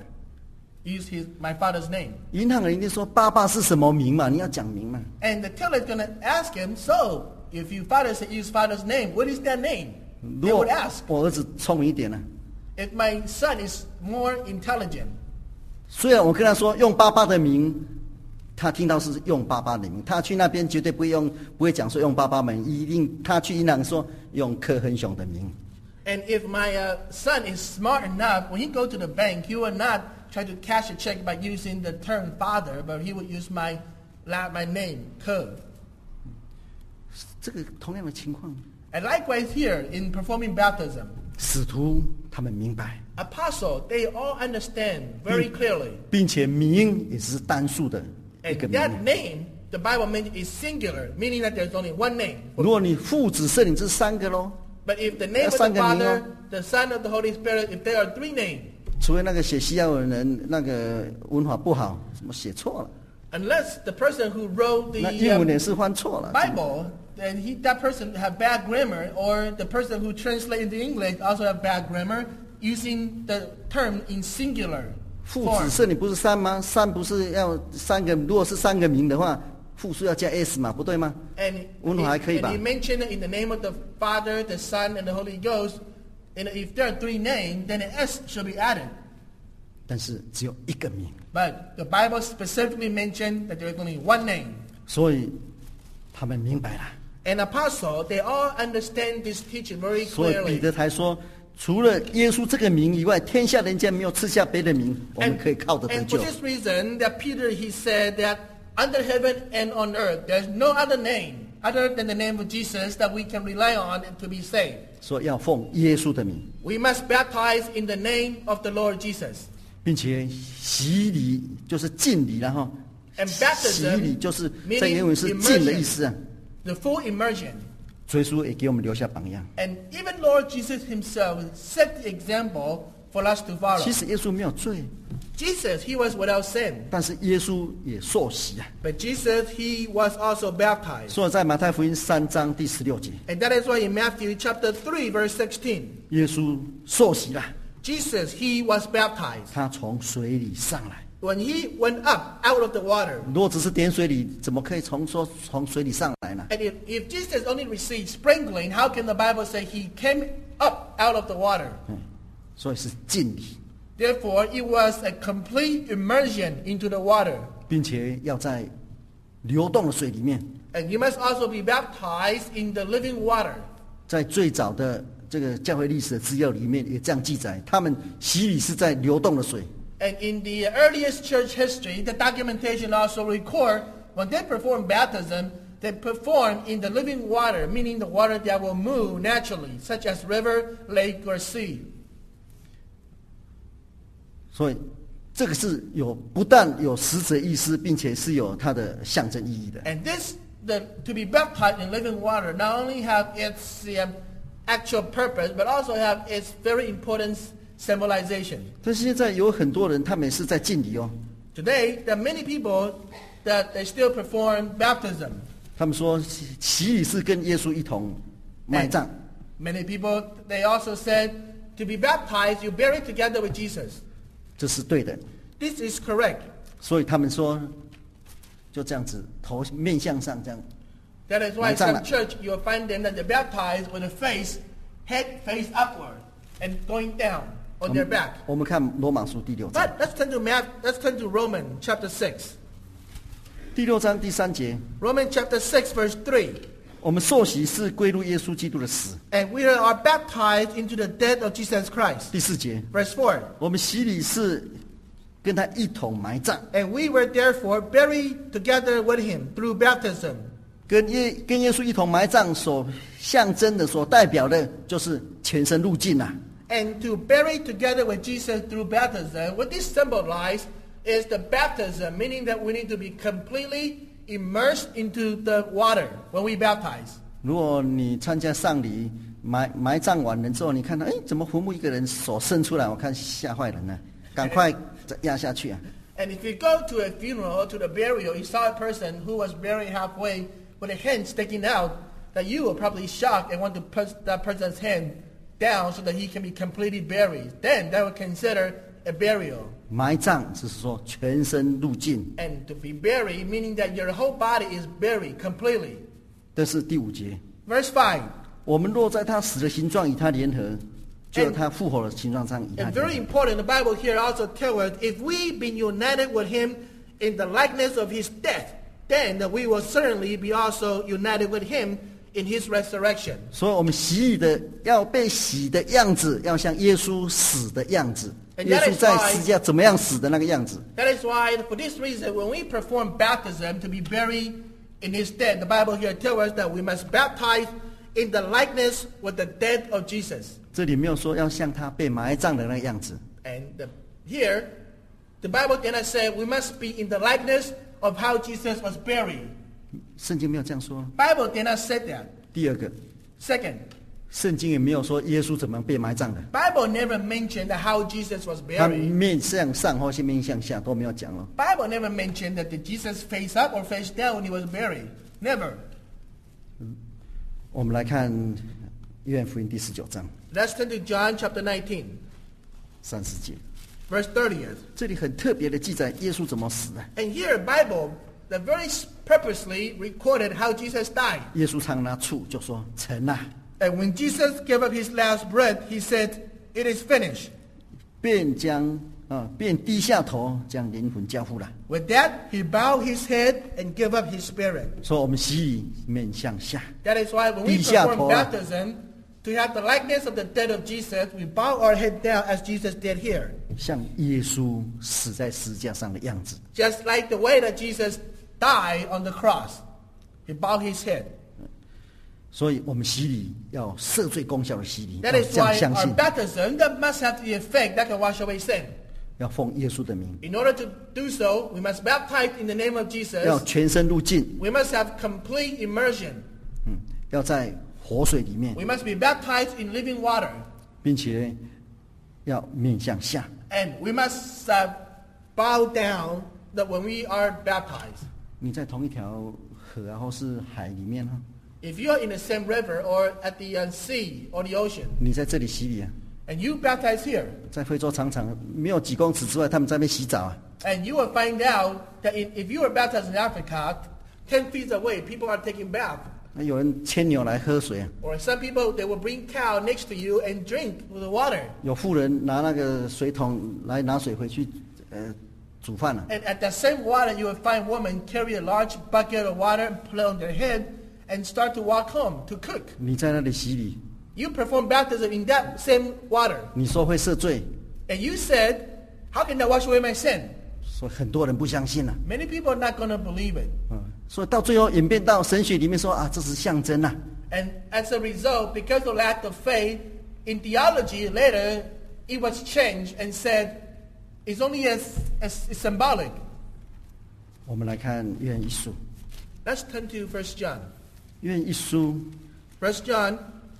Use my father's name. 银行人一定说爸爸是什么名嘛？你要讲名嘛。 And the teller is going to ask him, so if your father said use father's name, what is that name? 如 They 果 would ask. 我儿子聪明一点呢， If my son is more intelligent, 虽然我跟他说用爸爸的名，他听到是用爸爸的名，他去那边绝对不会讲说用爸爸的名，一定他去银行说用柯恒雄的名。 And if my son is smart enough, when he go to the bank, he will not try to cash a check by using the term father, but he would use my name, Ke. 这个同样的情况， And likewise here in performing baptism, 使徒他们明白， apostle, they all understand very clearly. 并且名也是单数的一 And 个名。 that name, the Bible mentions, is singular, meaning that there's only one name. 如果你父子圣灵这三个咯， But if the name of the 三个名哦。 Father, the Son of the Holy Spirit, if there are three names, 除非那个写西亚文人那个文法不好，什么写错了， unless the person who wrote 那 the 英文也是翻错了。 Bible, then that person have bad grammar, or the person who translate into English also have bad grammar, using the term in singular 父 form. 子圣灵不是三吗？三不是要三个？如果是三个名的话，复数要加 s 嘛，不对吗？ And, 文法还可以吧？ and he mentioned in the name of the Father, the Son, and the Holy Ghost. And if there are three names, then an S should be added. 但是只有一个名， But the Bible specifically mentioned that there is only one name. 所以他们明白了。 And apostle, they all understand this teaching very 所以彼 clearly. 得才说，除了耶稣这个名以外，天下人间没有赐下别的名，我们可以靠着得 And 救 for。this reason, that Peter, he said that under heaven and on earth, there's no other name other than the name of Jesus that we can rely on to be saved. 说要奉耶稣的名， We must baptize in the name of the Lord Jesus. 并且洗礼就是浸礼然后 And 洗礼 baptism, 就是在原文是 meaning 浸的意思啊。 the full immersion. 耶稣也给我们留下榜样。 And even Lord Jesus himself set the example for us to follow. 其实耶稣没有罪， Jesus, he was without sin. 但是耶稣也受洗啊。 But Jesus, he was also baptized. 所以在马太福音3章第16节， And that is why in Matthew chapter 3, verse 16, 耶稣受洗了， Jesus, he was baptized. 他从水里上来。 When he went up out of the water, 如果只是点水里，怎么可以从水里上来呢？ and if Jesus only received sprinkling, how can the Bible say he came up out of the water? 所以是浸礼， Therefore, it was a complete immersion into the water. 并且要在流动的水里面。 And you must also be baptized in the living water. 在最早的这个教会历史的资料里面也这样记载，他们洗礼是在流动的水。 And in the earliest church history, the documentation also record when they perform baptism, they perform in the living water, meaning the water that will move naturally, such as river, lake, or sea. 所以这个是不但有实质意思，并且是有它的象征意义的。 And this, to be baptized in living water, not only have its actual purpose, but also have its very important symbolization. 但是现在有很多人，他们也是在浸礼哦。 Today, there are many people that they still perform baptism. 他们说洗礼是跟耶稣一同埋葬， Many people, they also said, to be baptized, you bury together with Jesus. 这是对的。 This is correct. 所以他们说，就这样子头面向上这样。 That is why 埋葬了。 some church, you'll find them that they baptized with a head face upward and going down on their back. 我们看罗马书第6章， But let's turn to Romans chapter 6. 第6章第3节， Romans chapter 6, verse 3. 我们受洗是归入耶稣基督的死。 And we are baptized into the death of Jesus Christ. 第4节， Verse 4. 我们洗礼是跟他一同埋葬， And we were therefore buried together with him through baptism. 跟耶稣一同埋葬所象征的、所代表的，就是全身入境啊。 And to bury together with Jesus through baptism, what this symbolizes is the baptism, meaning that we need to be completely immersed into the water when we baptize. 如果你参加丧礼埋葬完人之后，你看到怎么坟墓一个人手伸出来，我看吓坏人了，赶快压下去啊！ And if you go to a funeral, to the burial, you saw a person who was buried halfway with a hand sticking out, that you will probably shock and want to put that person's hand down so that he can be completely buried. Then that would consider a burial. 埋葬只是说全身入境， And to be buried, meaning that your whole body is buried completely. 这是第5节。 Verse 5. 我们若在他死的形状与他联合，就有他复活的形状上与他 And 联 very 合。 important, the Bible here also tells us, if we been united with him in the likeness of his death, then we will certainly be also united with him in his resurrection. 所以我们洗礼的要被洗的样子，要像耶稣死的样子。 And 耶 that 稣 is 在 why- 十字架怎么样死的那个样子。 That is why, for this reason, when we perform baptism to be buried in his death, the Bible here tells us that we must baptize in the likeness with the death of Jesus. 这里没有说要像他被埋葬的那个样子。 And here, the Bible did not say we must be in the likeness of how Jesus was buried. 圣经没有这样说。 Bible did not say that. 第二个， Second, 圣经也没有说耶稣怎么被埋葬的。 Bible never mentioned how Jesus was 他 buried. 面向上或是面向下都没有讲了。 Bible never mentioned that did Jesus face up or face down when he was buried. Never. 我们来看约翰福音第19章 Let's turn to John chapter 19, 30节， verse 30th. 这里很特别的记载耶稣怎么死的。 And here, Bible, that very purposely recorded how Jesus died. 耶稣常拿醋就说成了， And when Jesus gave up his last breath, he said, "It is finished." 便低下头将灵魂交付了。 With that, he bowed his head and gave up his spirit. 说我们洗礼面向下， That is why when we 低下 perform 头啊。 baptism, to have the likeness of the death of Jesus, we bow our head down as Jesus did here. 像耶稣死在十字架上的样子。 Just like the way that Jesus died on the cross. He bowed his head. 所以我们洗礼要赦罪功效的洗礼，要 That is 这样 why 相 our 信， baptism that must have the effect that can wash away sin. 要奉耶稣的名， In order to do so, we must baptize in the name of 要 Jesus. 全身入境， We must have complete immersion. 要在活水里面， We must be baptized in living water. 并且要面向下。 And we must bow down that when we are baptized. 你在同一条河啊，或是海里面啊， If you are in the same river or at the sea or the ocean, 你在这里洗礼啊， and you baptize here, 在非洲常常没有几公尺之外，他们在那边洗澡啊。 and you will find out that if you are baptized in Africa, 10 feet away, people are taking bath. 那有人牵牛来喝水啊， Or some people, they will bring cow next to you and drink the water. 有妇人拿那个水桶来拿水回去，煮饭了、啊。 And at the same water, you will find women carry a large bucket of water and put it on their head and start to walk home to cook. 你在那里洗礼， You perform baptism in that same water. 你说会赦罪， And you said, how can that wash away my sin? 所以很多人不相信了、 Many people are not going to believe it. 所以到最后演变到神学里面说啊，这是象征啊。 And as a result, because of lack of faith, in theology later, it was changed and said, it's only as symbolic. 我们来看约翰一书， Let's turn to 1 John. 约翰一书 1 John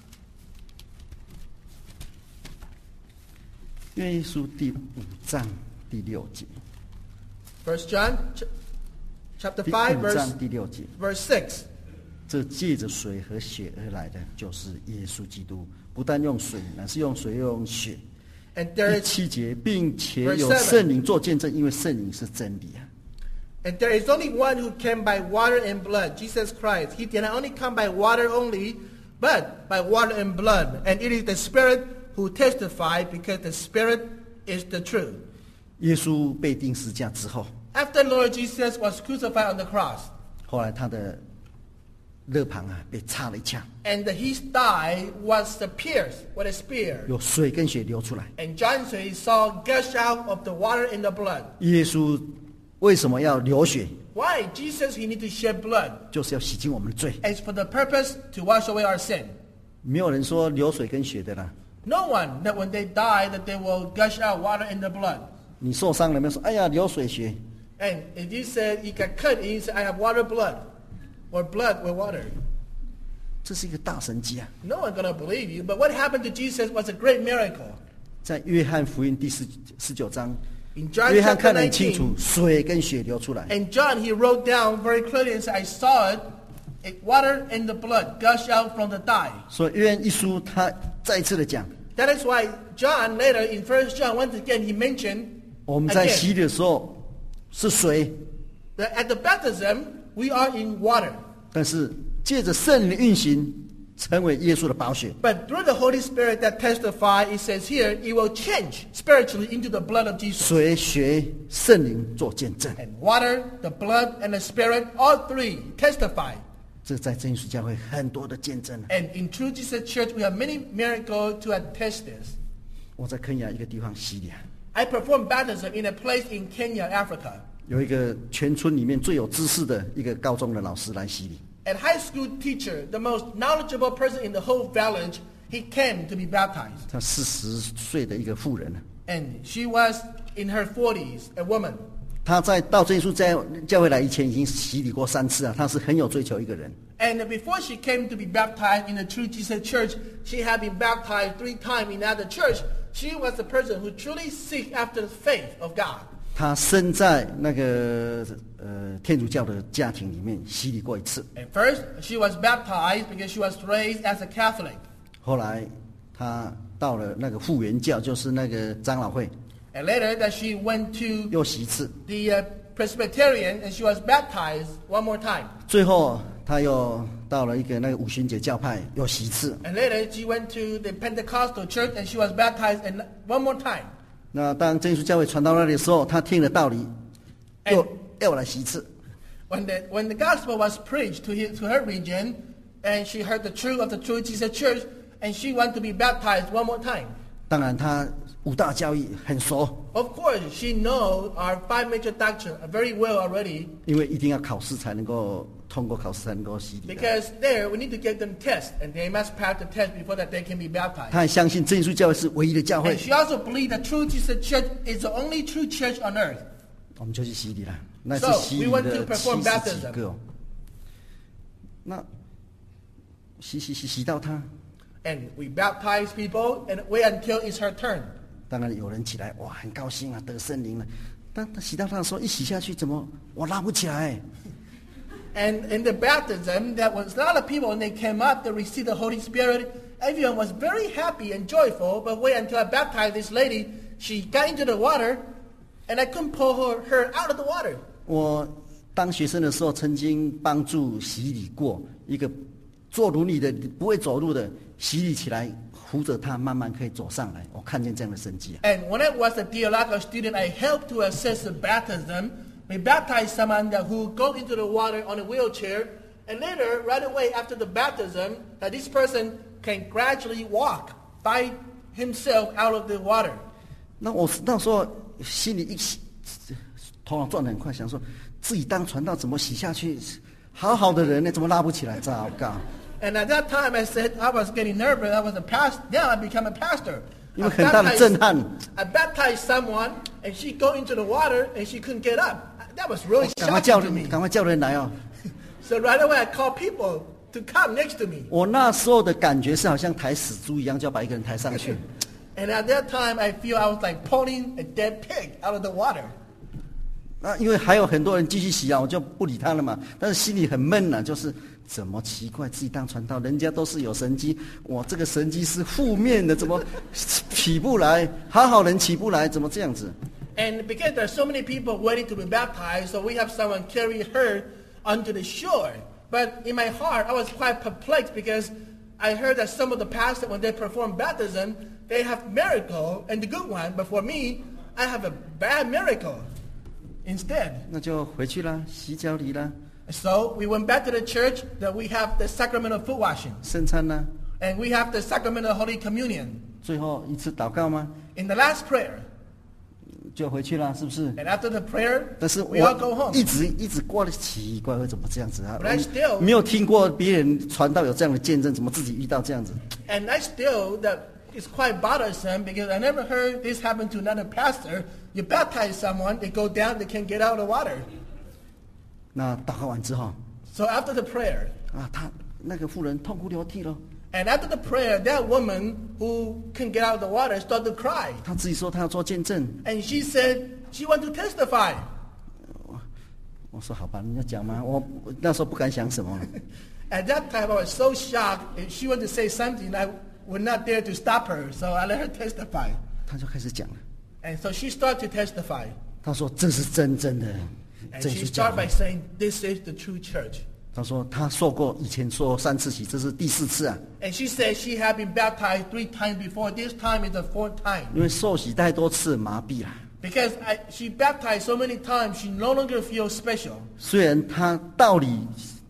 约翰一书第5章第6节， 1 John chapter 第 5, 5章 verse, 第6节， verse 6. 这借着水和血而来的，就是耶稣基督，不但用水，乃是用水又用血。 And there 第 is 7节，并且 Verse 有 7 圣灵做见证，因为圣灵是真理啊。 And there is only one who came by water and blood, Jesus Christ. He did not only come by water only, but by water and blood. And it is the Spirit who testified, because the Spirit is the truth. 耶稣被钉十字架之后， After Lord Jesus was crucified on the cross, 后来他的肋旁啊被插了一枪， and his thigh was pierced with a spear. 有水跟血流出来。 And John said he saw gush out of the water and the blood. 耶稣为什么要流血？ Why? Jesus, he need to shed blood. 就是要洗净我们的罪。 It's for the purpose to wash away our sin. 没有人说流水跟血的啦。 No one that when they die that they will gush out water and the blood. 你受伤了没有说？哎呀，流水血。 And if you said you got cut and you said I have water blood or blood with water, 这是一个大神迹啊！ no one's gonna believe you. But what happened to Jesus was a great miracle. 在约翰福音第19章， In John 约翰 chapter 看得很清楚， 19, 水跟血流出来。 and John he wrote down very clearly and said, I saw it, water and the blood gush out from the thigh. 所以约翰一书他再一次的讲， That is why John later in 1 John once again he mentioned 我们在 again 洗礼的时候是水， that at the baptism we are in water. 但是借着圣灵的运行，成为耶稣的宝血。 But through the Holy Spirit that testify, it says here, it will change spiritually into the blood of Jesus. 水、血、圣灵做见证。 And water, the blood, and the Spirit, all three testify. 这在真耶稣教会很多的见证。 And in True Jesus Church, we have many miracles to attest this. 我在肯亚一个地方洗礼啊， I performed baptism in a place in Kenya, Africa. 有一个全村里面最有知识的一个高中的老师来洗礼。 A high school teacher, the most knowledgeable person in the whole village, he came to be baptized. 她40岁的一个妇人， And she was in her 40s, a woman. 她在到真耶稣教会来以前已经洗礼过3次啊，她是很有追求一个人。 And before she came to be baptized in the True Jesus Church, she had been baptized 3 times in other church. She was the person who truly seeks after the faith of God. 她生在那个天主教的家庭里面洗礼过1次， At first, she was baptized because she was raised as a Catholic. 后来她到了那个复原教，就是那个长老会， And later that she went to 又洗1次， the Presbyterian and she was baptized one more time. 最后她又到了一个那个五旬节教派，又洗1次。 And later she went to the Pentecostal church and she was baptized one more time. 那当真耶稣教会传到那里的时候，她听了道理，又来洗1次。 When the gospel was preached to her region, and she heard the truth of the True Jesus Church, and she wanted to be baptized one more time. 当然，她5大教义很熟， Of course, she knows our 5 major doctrines very well already, 因为一定要考试才能够通过考试才能够洗礼的。 because there we need to give them tests, and they must pass the test before that they can be baptized. 她还相信真耶稣教会是唯一的教会 And，she also believed that True Jesus Church is the only true church on earth. 我们就去洗礼了。那是 So, 洗礼 we went 的 to perform 70 baptism. 几个哦。那洗到她， And we baptize people and wait until it's her turn. 当然有人起来，哇，很高兴啊，得圣灵了。但她洗到她的时候，一洗下去，怎么我拉不起来？ And in the baptism, there was a lot of people when they came up to receive the Holy Spirit. Everyone was very happy and joyful, but wait until I baptized this lady. She got into the water, and I couldn't pull her out of the water. 我当学生的时候，曾经帮助洗礼过一个坐轮椅的不会走路的，洗礼起来，扶着他慢慢可以走上来。我看见这样的神迹啊！ And when I was a theological student, I helped to assist the baptism. We baptized someone who go into the water on a wheelchair, and later, right away after the baptism, that this person can gradually walk by himself out of the water. 那我那时候心里头脑转得很快，想说自己当传道怎么洗下去？好好的人呢，怎么拉不起来？糟糕！ And at that time, I said I was getting nervous. I was a pastor. Now I become a pastor. 因为很大的震撼。 I baptized someone, and she go into the water, and she couldn't get up. That was really 赶快 shocking to me. 赶快叫人来哦！ So right away, I called people to come next to me. 我那时候的感觉是好像抬死猪一样，就要把一个人抬上去。 And at that time, I feel I was like pulling a dead pig out of the water. 那因为还有很多人继续洗啊，我就不理他了嘛。但是心里很闷啊，就是怎么奇怪，自己当传道，人家都是有神机，我这个神机是负面的，怎么起不来？好人起不来，怎么这样子？ And because there's so many people waiting to be baptized, so we have someone carry her onto the shore. But in my heart, I was quite perplexed because I heard that some of the pastors, when they perform baptism, they have miracle and the good one. But for me, I have a bad miracle instead. 那就回去啦，洗脚礼啦， So we went back to the church that we have the sacrament of foot washing. 圣餐啦， And we have the sacrament of Holy Communion. 最后一次祷告吗？ In the last prayer. 就回去啦，是不是？ And after the prayer, 但是 we all go 我 home. 一直挂的奇怪，会怎么这样子啊 But I still-？ 没有听过别人传道有这样的见证，怎么自己遇到这样子？ And I still, that is quite bothersome because I never heard this happen to another pastor. You baptize someone, they go down, they can't get out of the water. 那祷告完之后， So after the prayer, 啊，他那个妇人痛哭流涕了。 and after the prayer, that woman who couldn't get out of the water started to cry. 他自己说他要做见证， And she said she wanted to testify. 我说好吧，你要讲吗？我那时候不敢想什么。 At that time, I was so shocked. If she wanted to say something, I would not dare to stop her. So I let her testify. 他就开始讲了， And so she started to testify. 他说这是真正的 And 真 she 是教 started 会 by。saying, this is the true church. 他说他受过以前受3次洗，这是第4次啊， And she said she had been baptized 3 times before. This time is the 4th time. 因为受洗太多次麻痹了。 Because she baptized so many times, she no longer feels special. 虽然他道理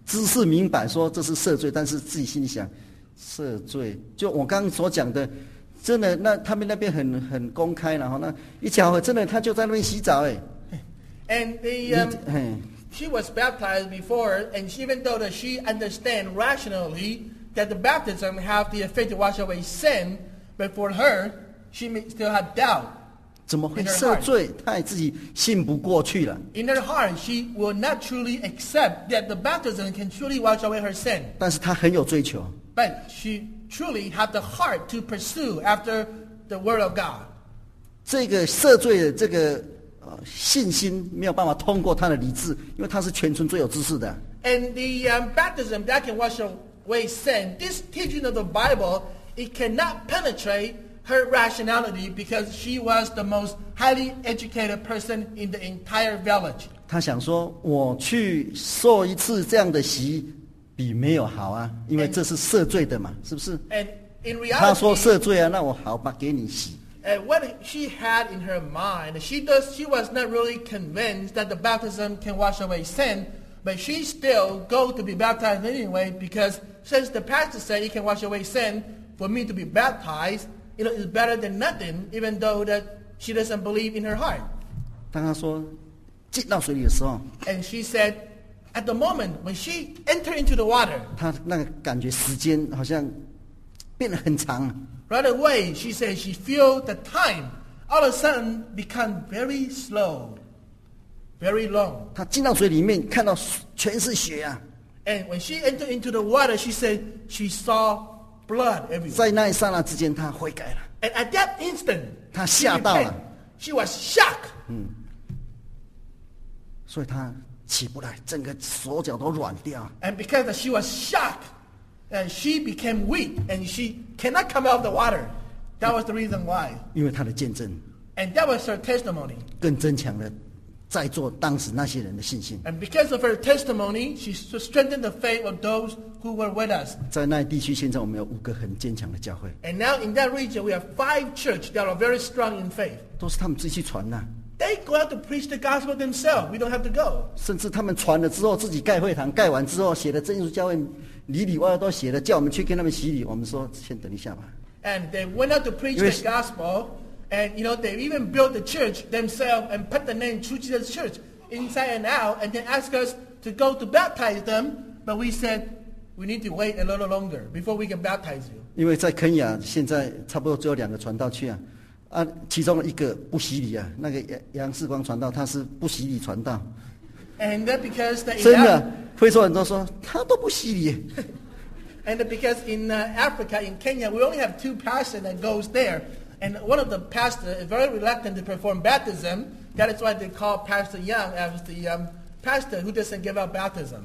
知识明白说这是赦罪，但是自己心里想，赦罪就我刚刚所讲的，真的那他们那边很公开了哈，那一巧真的他就在那边洗澡哎。 And she was baptized before, and even though that she understands rationally that the baptism have the effect to wash away sin, but for her, she may still have doubt. 怎么会赦罪？他也自己信不过去了。 In her heart, she will not truly accept that the baptism can truly wash away her sin. 但是他很有追求。 But she truly had the heart to pursue after the word of God. 这个赦罪的这个信心没有办法通过他的理智，因为他是全村最有知识的。 And the baptism that can wash away sin, this teaching of the Bible, it cannot penetrate her rationality because she was the most highly educated person in the entire village. 他想说，我去受一次这样的洗，比没有好啊，因为这是赦罪的嘛，是不是？ And in reality, 他说赦罪啊，那我好吧，给你洗。 And what she had in her mind, she was not really convinced that the baptism can wash away sin, but she still go to be baptized anyway because since the pastor said it can wash away sin, for me to be baptized, is better than nothing, even though that she doesn't believe in her heart. 当他说进到水里的时候， And she said, at the moment when she entered into the water, 他那个感觉时间好像变得很长。 right away, she said she feel the time all of a sudden become very slow, very long. 他进到水里面，看到全是血啊！ And when she entered into the water, she said she saw blood everywhere. 在那一刹那之间，他悔改了。 And at that instant, 他 she 吓到了。 repented. She was shocked. 所以他起不来，整个手脚都软掉。 And because she was shocked, she became weak and she cannot come out of the water. That was the reason why. 因为他的见证 And that was her testimony. 更增强了在座当时那些人的信心。 And because of her testimony, she strengthened the faith of those who were with us. 在那地区，现在我们有5个很坚强的教会， And now in that region, we have 5 churches that are very strong in faith. 都是他们自己去传呐、 They go out to preach the gospel themselves. We don't have to go. 甚至他们传了之后，自己盖会堂，盖完之后写的真耶稣教会里外都写了，叫我们去跟他们洗礼。我们说先等一下吧。 And they went out to preach the gospel. And, they even built the church themselves and put the name True Jesus Church inside and out. And then asked us to go to baptize them. But we said, we need to wait a little longer before we can baptize you. 因为在肯亚现在差不多只有2个传道区啊，其中一个不洗礼啊，那个杨世光传道他是不洗礼传道， And that because 真的非洲人都说他都不洗礼。 And because in Africa, in Kenya, we only have 2 pastors that goes there. And one of the pastors is very reluctant to perform baptism. That is why they call Pastor Young as the pastor who doesn't give out baptism.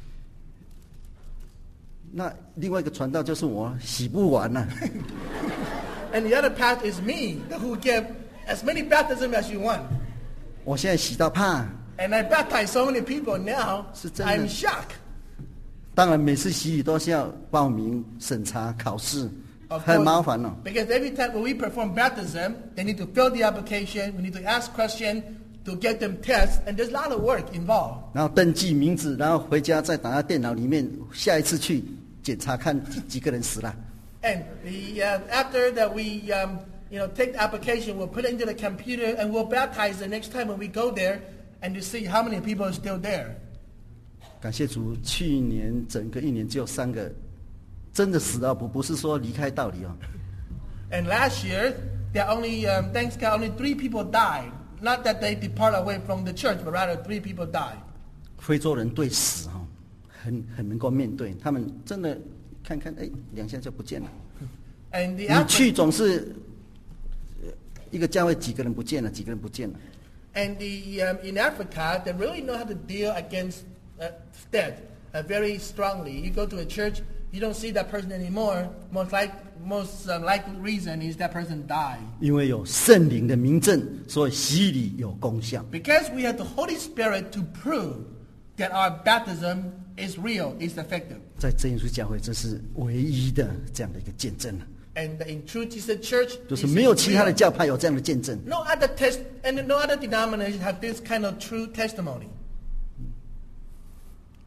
那另外一个传道就是我，洗不完呐、 And the other pastor is me, who give as many baptism as you want. 我现在洗到怕。 And I baptize so many people now, 是真的。 I'm shocked. 当然每次洗礼都是要报名审查考试， Of 很 course, 麻烦哦。 because every time when we perform baptism, they need to fill the application, we need to ask questions, to get them tests, and there's a lot of work involved. 然后登记名字，然后回家再打在电脑里面，下一次去检查看几个人死了。 And after that we take the application, we'll put it into the computer, and we'll baptize the next time when we go there, and to see how many people are still there. 感谢主，去年整个1年只有3个真的死到不是说离开道理哦。 And last year, there only thanks God, only 3 people died. Not that they depart away from the church, but rather 3 people died. 非洲人对死哈、很能够面对，他们真的看看2下就不见了。 And the 你去总是一个教会几个人不见了，几个人不见了。 And in Africa, they really know how to deal against death very strongly. You go to a church, you don't see that person anymore. Most likely reason is that person died. 因为有圣灵的明证，所以洗礼有功效。 Because we have the Holy Spirit to prove that our baptism is real, is effective. 在真耶稣教会，这是唯一的这样的一个见证了， And in True Jesus Church, 就是 this 没有 is 其他的 real. 教派有这样的见证。 No other no other denomination have this kind of true testimony. 那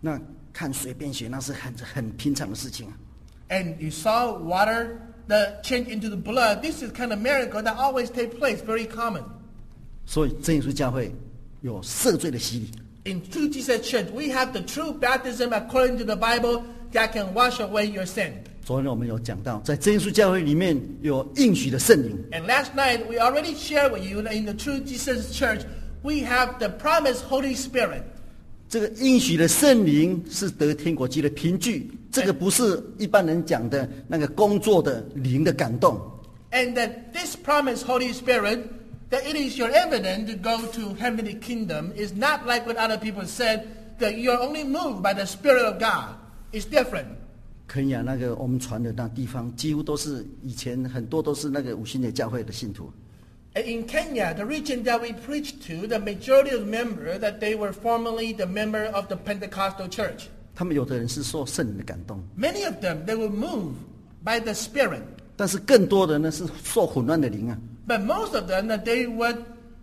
看水变血，那是很平常的事情啊。 And you saw water that change into the blood. This is kind of miracle that always take place, very common. 所以真耶稣教会有赦罪的洗礼。 In True Jesus Church, we have the true baptism according to the Bible that can wash away your sin. 昨天我们有讲到，在真耶稣教会里面有应许的圣灵。 And last night, we already shared with you that in the True Jesus Church, we have the promised Holy Spirit. 这个应许的圣灵是得天国基的凭据，这个不是一般人讲的那个工作的灵的感动。 And that this promised Holy Spirit, that it is your evidence to go to heavenly kingdom, is not like what other people said, that you are only moved by the Spirit of God. It's different. 肯亚那个我们传的那地方，几乎都是以前很多都是那个五旬节教会的信徒。 And in Kenya, the region that we preached to, the majority of members, that they were formerly the member of the Pentecostal church. 他们有的人是受圣灵的感动， Many of them, they were moved by the Spirit. 但是更多的呢是受混乱的灵啊。 But most of them, that they were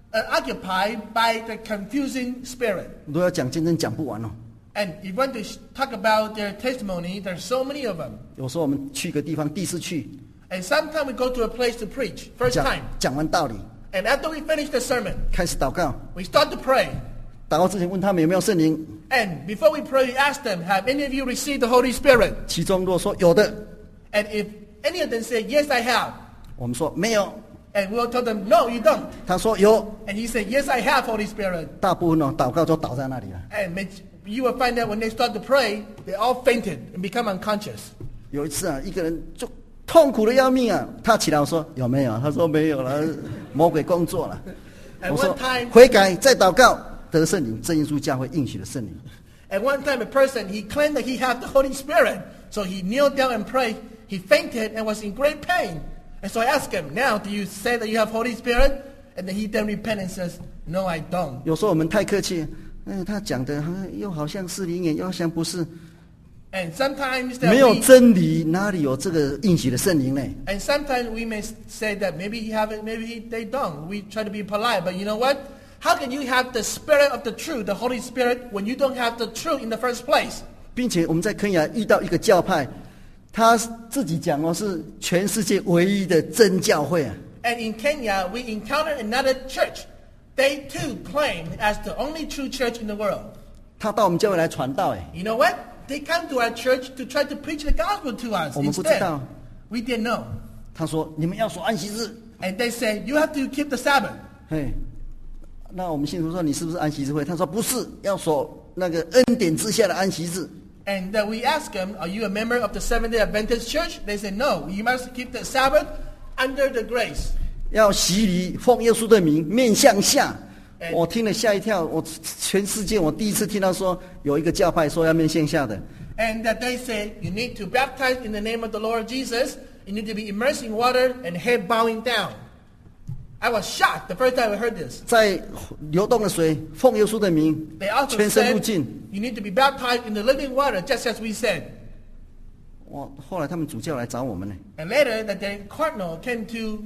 occupied by the confusing spirit. 如果要讲见证讲不完哦。 And if you want to talk about their testimony, there's so many of them. 有时候我们去个地方，第一次去 And sometimes we go to a place to preach, first 讲 time. 讲完道理， And after we finish the sermon, 开始祷告， we start to pray. 祷告之前问他们有没有圣灵， And before we pray, we ask them, have any of you received the Holy Spirit? 其中如果说有的， And if any of them say, yes, I have. 我们说没有， And we'll tell them, no, you don't. 他说有， And he said, yes, I have Holy Spirit. 大部分哦祷告就倒在那里了。 And you will find that when they start to pray, they all fainted and become unconscious. 有一次啊，一个人就痛苦的要命啊，他起来我说有没有？他说没有了，魔鬼工作了。 At 我说 one time, 悔改再祷告，得圣灵，真耶稣教会应许的圣灵。 at one time, a person, he claimed that he had the Holy Spirit. So he kneeled down and prayed. He fainted and was in great pain. And so I asked him, now, do you say that you have Holy Spirit? And then he then repented and says, no, I don't. 有时候我们太客气，他讲的又好像是灵言，又好像不是。 And sometimes 没有 that we, 真理，哪里有这个应许的圣灵呢？ and sometimes we may say that maybe he have it, maybe they don't. We try to be polite, but you know what? How can you have the Spirit of the truth, the Holy Spirit, when you don't have the truth in the first place? 并且我们在肯亚遇到一个教派，他自己讲哦，是全世界唯一的真教会啊。 And in Kenya, we encountered another church. They too claim as the only true church in the world. 他到我们教会来传道，哎， You know what? They come to our church to try to preach the gospel to us 我们不知 instead. 道。 We didn't know. 他说你们要守安息日， And they say, you have to keep the Sabbath. 嘿，那我们信徒说你是不是安息日会？他说不是，要守那个恩典之下的安息日。 And we ask them, are you a member of the Seventh-day Adventist Church? They say, no, you must keep the Sabbath under the grace. 要洗礼，奉耶稣的名，面向下。 哎我听了吓一跳，我全世界我第一次听到说有一个教派说要面向下的。 And that they say, you need to baptize in the name of the Lord Jesus. You need to be immersed in water and head bowing down. I was shocked the first time I heard this. 在流动的水，奉耶稣的名 They，also 全身入 said, 境。 you need to be baptized in the living water, just as we said. 后来他们主教来找我们呢， And later, that the cardinal came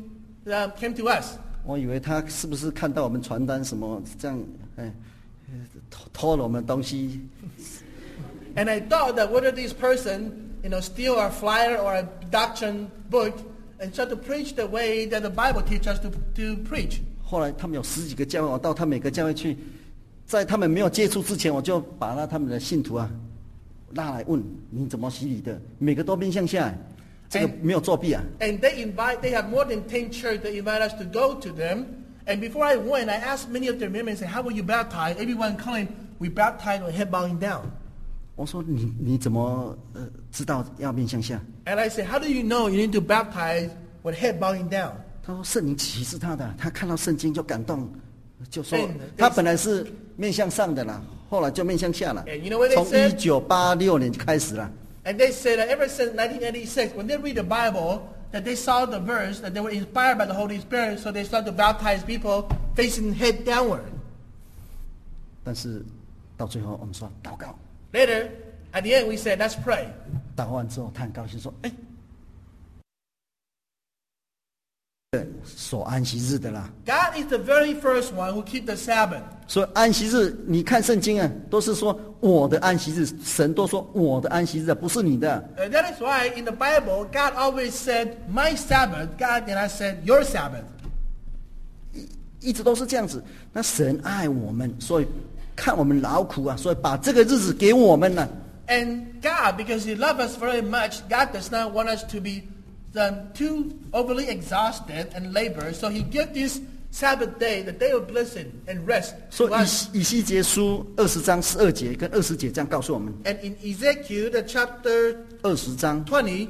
to us. 我以为他是不是看到我们传单什么这样，偷了我们的东西。 And I thought that whether this person, steal our flyer or a doctrine book and try to preach the way that the Bible teaches us to preach. 后来他们有10几个教会，我到他每个教会去，在他们没有接触之前，我就把他们的信徒啊拉来问你怎么洗礼的，每个都面向下，这个没有作弊啊。 And they have more than 10 churches that invite us to go to them. And before I went, I asked many of their members, how were you baptized? Everyone claimed, we baptized with head bowing down. 我说你怎么知道要面向下？ And I said, how do you know you need to baptize with head bowing down? 他说圣灵启示他的，他看到圣经就感动，就说 And 他本来是面向上的啦，后来就面向下了。 And you know what they 从 said? 1986年就开始了。 And they said that ever since 1986, when they read the Bible, that they saw the verse, that they were inspired by the Holy Spirit, so they started to baptize people facing head downward. 但是到最后我们说祷告， Later, at the end, we said, let's pray. 祷告完之后，他很高兴说：“哎， 守安息日的啦。 God is the very first one who keep the Sabbath. 所以安息日，你看圣经啊，都是说我的安息日，神都说我的安息日，不是你的。 That is why in the Bible, God always said, my Sabbath, God did not say your Sabbath. 一直都是这样子。那神爱我们，所以看我们劳苦啊，所以把这个日子给我们了。 And God, because He loves us very much, God does not want us to be too overly exhausted and labor. So He gives this Sabbath day, the day of blessing and rest 所 to 以 us. 以西结书20章12节跟20节这样告诉我们。 And in Ezekiel, the chapter 20章 20,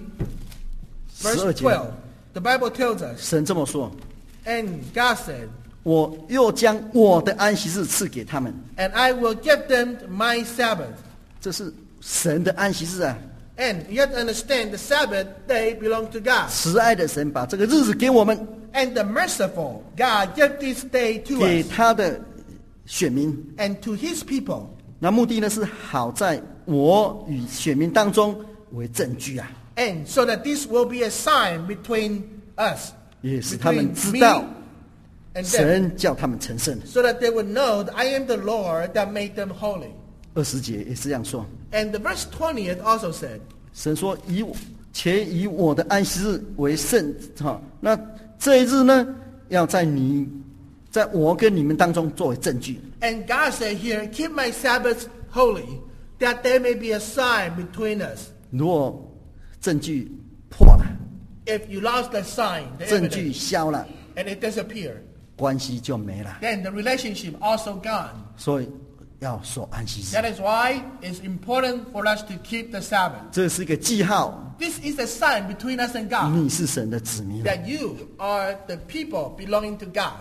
verse 12节， 12, the Bible tells us, 神这么说： and God said, 我又将我的安息日赐给他们。 and I will give them my Sabbath. 这是神的安息日啊！ And you have to understand, the Sabbath day belongs to God. 慈爱的神把这个日子给我们， And the merciful God gave this day to 给 us 他的选民。 and to His people. 那目的呢是好在我与选民当中为证据啊， And so that this will be a sign between us, 也使他们 between 知 me 道 and them, 神叫他们成圣。 so that they would know that I am the Lord that made them holy. 20节也是这样说， And the verse 20 also said, 神说且以我的安息日为圣。那这一日呢，要在我跟你们当中作为证据。 and God said here, keep my Sabbath holy, that there may be a sign between us. 如果证据破了， If you lost the sign, the 证据 evidence, 消了， and it disappeared, 关系就没了。 then the relationship also gone. 所以要守安息日， That is why it's important for us to keep the Sabbath. 这是一个记号， This is a sign between us and God, 你是神的子民。 that you are the people belonging to God.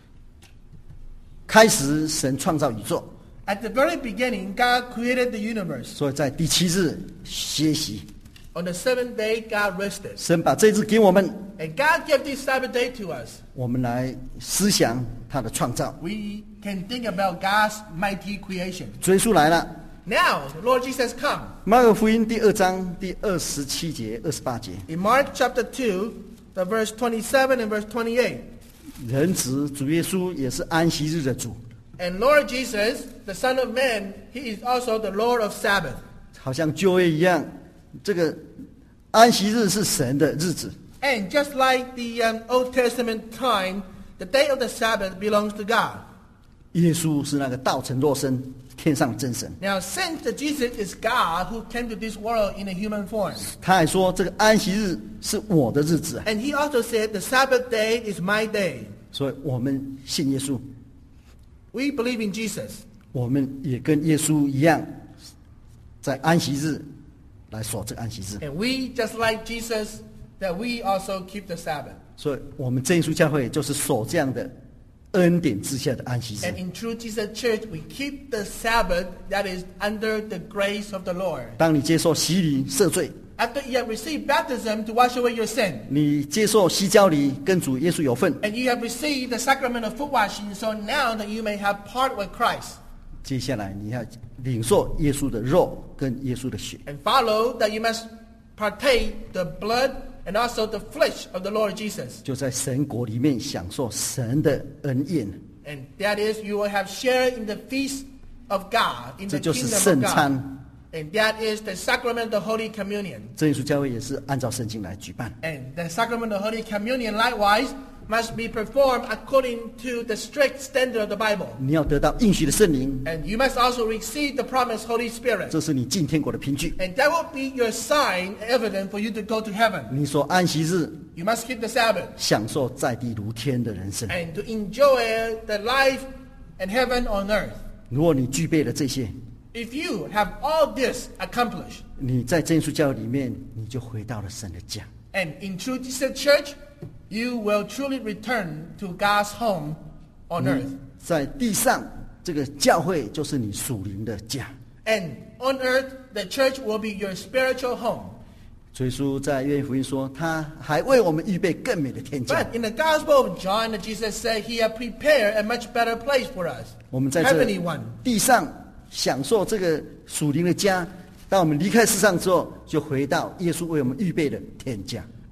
开始神创造宇宙， At the very beginning, God created the universe. 所以在第7日歇息。 On the seventh day, God rested. 神把这日给我们， And God gave this Sabbath day to us. 我们来思想他的创造。 We can think about God's mighty creation. 追溯来了， Now, the Lord Jesus come. 马可福音第2章第27节、28节， In Mark chapter 2, the verse 27 and verse 28. 人子主耶稣也是安息日的主， And Lord Jesus, the Son of Man, He is also the Lord of Sabbath. 好像旧约一样，这个安息日是神的日子。 And just like the Old Testament time, the day of the Sabbath belongs to God. 耶稣是那个道成肉身、天上的真神。 Now, since that Jesus is God who came to this world in a human form, 他还说这个安息日是我的日子啊， and He also said, the Sabbath day is my day. 所以我们信耶稣， We believe in Jesus. 我们也跟耶稣一样，在安息日来守这个安息日。 And we, just like Jesus, that we also keep the Sabbath. 所以我们真耶稣教会就是守这样的恩典之下的安息日 And。in True Jesus Church, we keep the Sabbath that is under the grace of the Lord. 当你接受洗礼赦罪， After you have received baptism to wash away your sin, 你接受洗脚礼跟主耶稣有份， and you have received the sacrament of foot washing, so now that you may have part with Christ, 接下来你要领受耶稣的肉跟耶稣的血， and follow that you must partake the blood and also the flesh of the Lord Jesus. 就在神国里面享受神的恩宴， And that is, you will have share in the feast of God, in 这 the 就是 kingdom 圣 of God. 餐。 And that is the sacrament of Holy Communion. 真耶稣教会也是按照圣经来举办。 And the sacrament of Holy Communion, likewise, must be performed according to the strict standard of the Bible. 你要得到应许的圣灵， And you must also receive the promised Holy Spirit. 这是你进天国的凭据。 And that will be your sign, evident for you to go to heaven. 你说安息日 You must keep the Sabbath 享受在地如天的人生。 and to enjoy the life and heaven on earth. 如果你具备了这些， If you have all this accomplished, 你在真耶稣教会里面，你就回到了神的家。 and in True Jesus Church, you will truly return to God's home on earth. 在地上，这个教会就是你属灵的家。 And on earth, the church will be your spiritual home. 所以说，在约翰福音说，他还为我们预备更美的天家。 But in the Gospel of John, Jesus said He had prepared a much better place for us, 我们在这 heavenly one. 地上享受这个属灵的家，当我们离开世上之后，就回到耶稣为我们预备的天家。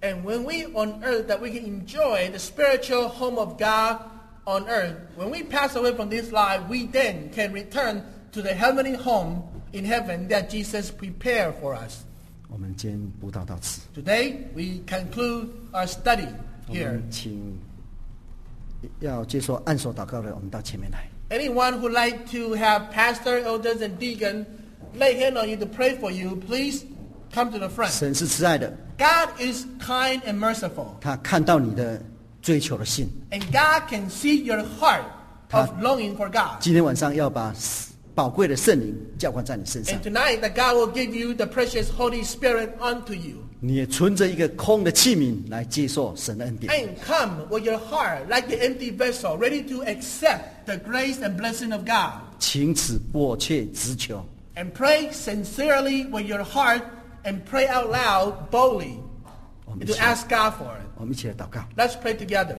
And when we on earth, that we can enjoy the spiritual home of God on earth. When we pass away from this life, we then can return to the heavenly home in heaven that Jesus prepared for us. 我们今天布道到此， Today, we conclude our study 我 here. 们请要接受按手祷告的，我们到前面来。 Anyone who like to have pastor, elders, and deacon lay hand on you to pray for you, please come to the front. 神是慈爱的， God is kind and merciful. 他看到你的追求的心。 And God can see your heart of longing for God. 今天晚上要把宝贵的圣灵浇灌在你身上 And，tonight that God will give you the precious Holy Spirit unto you. 你也存着一个空的器皿来接受神的恩典。 And come with your heart like the empty vessel, ready to accept the grace and blessing of God. 请此迫切直求， And pray sincerely with your heart and pray out loud boldly 我们一 to 起， ask God for it. 我们一起来祷告。 Let's pray together.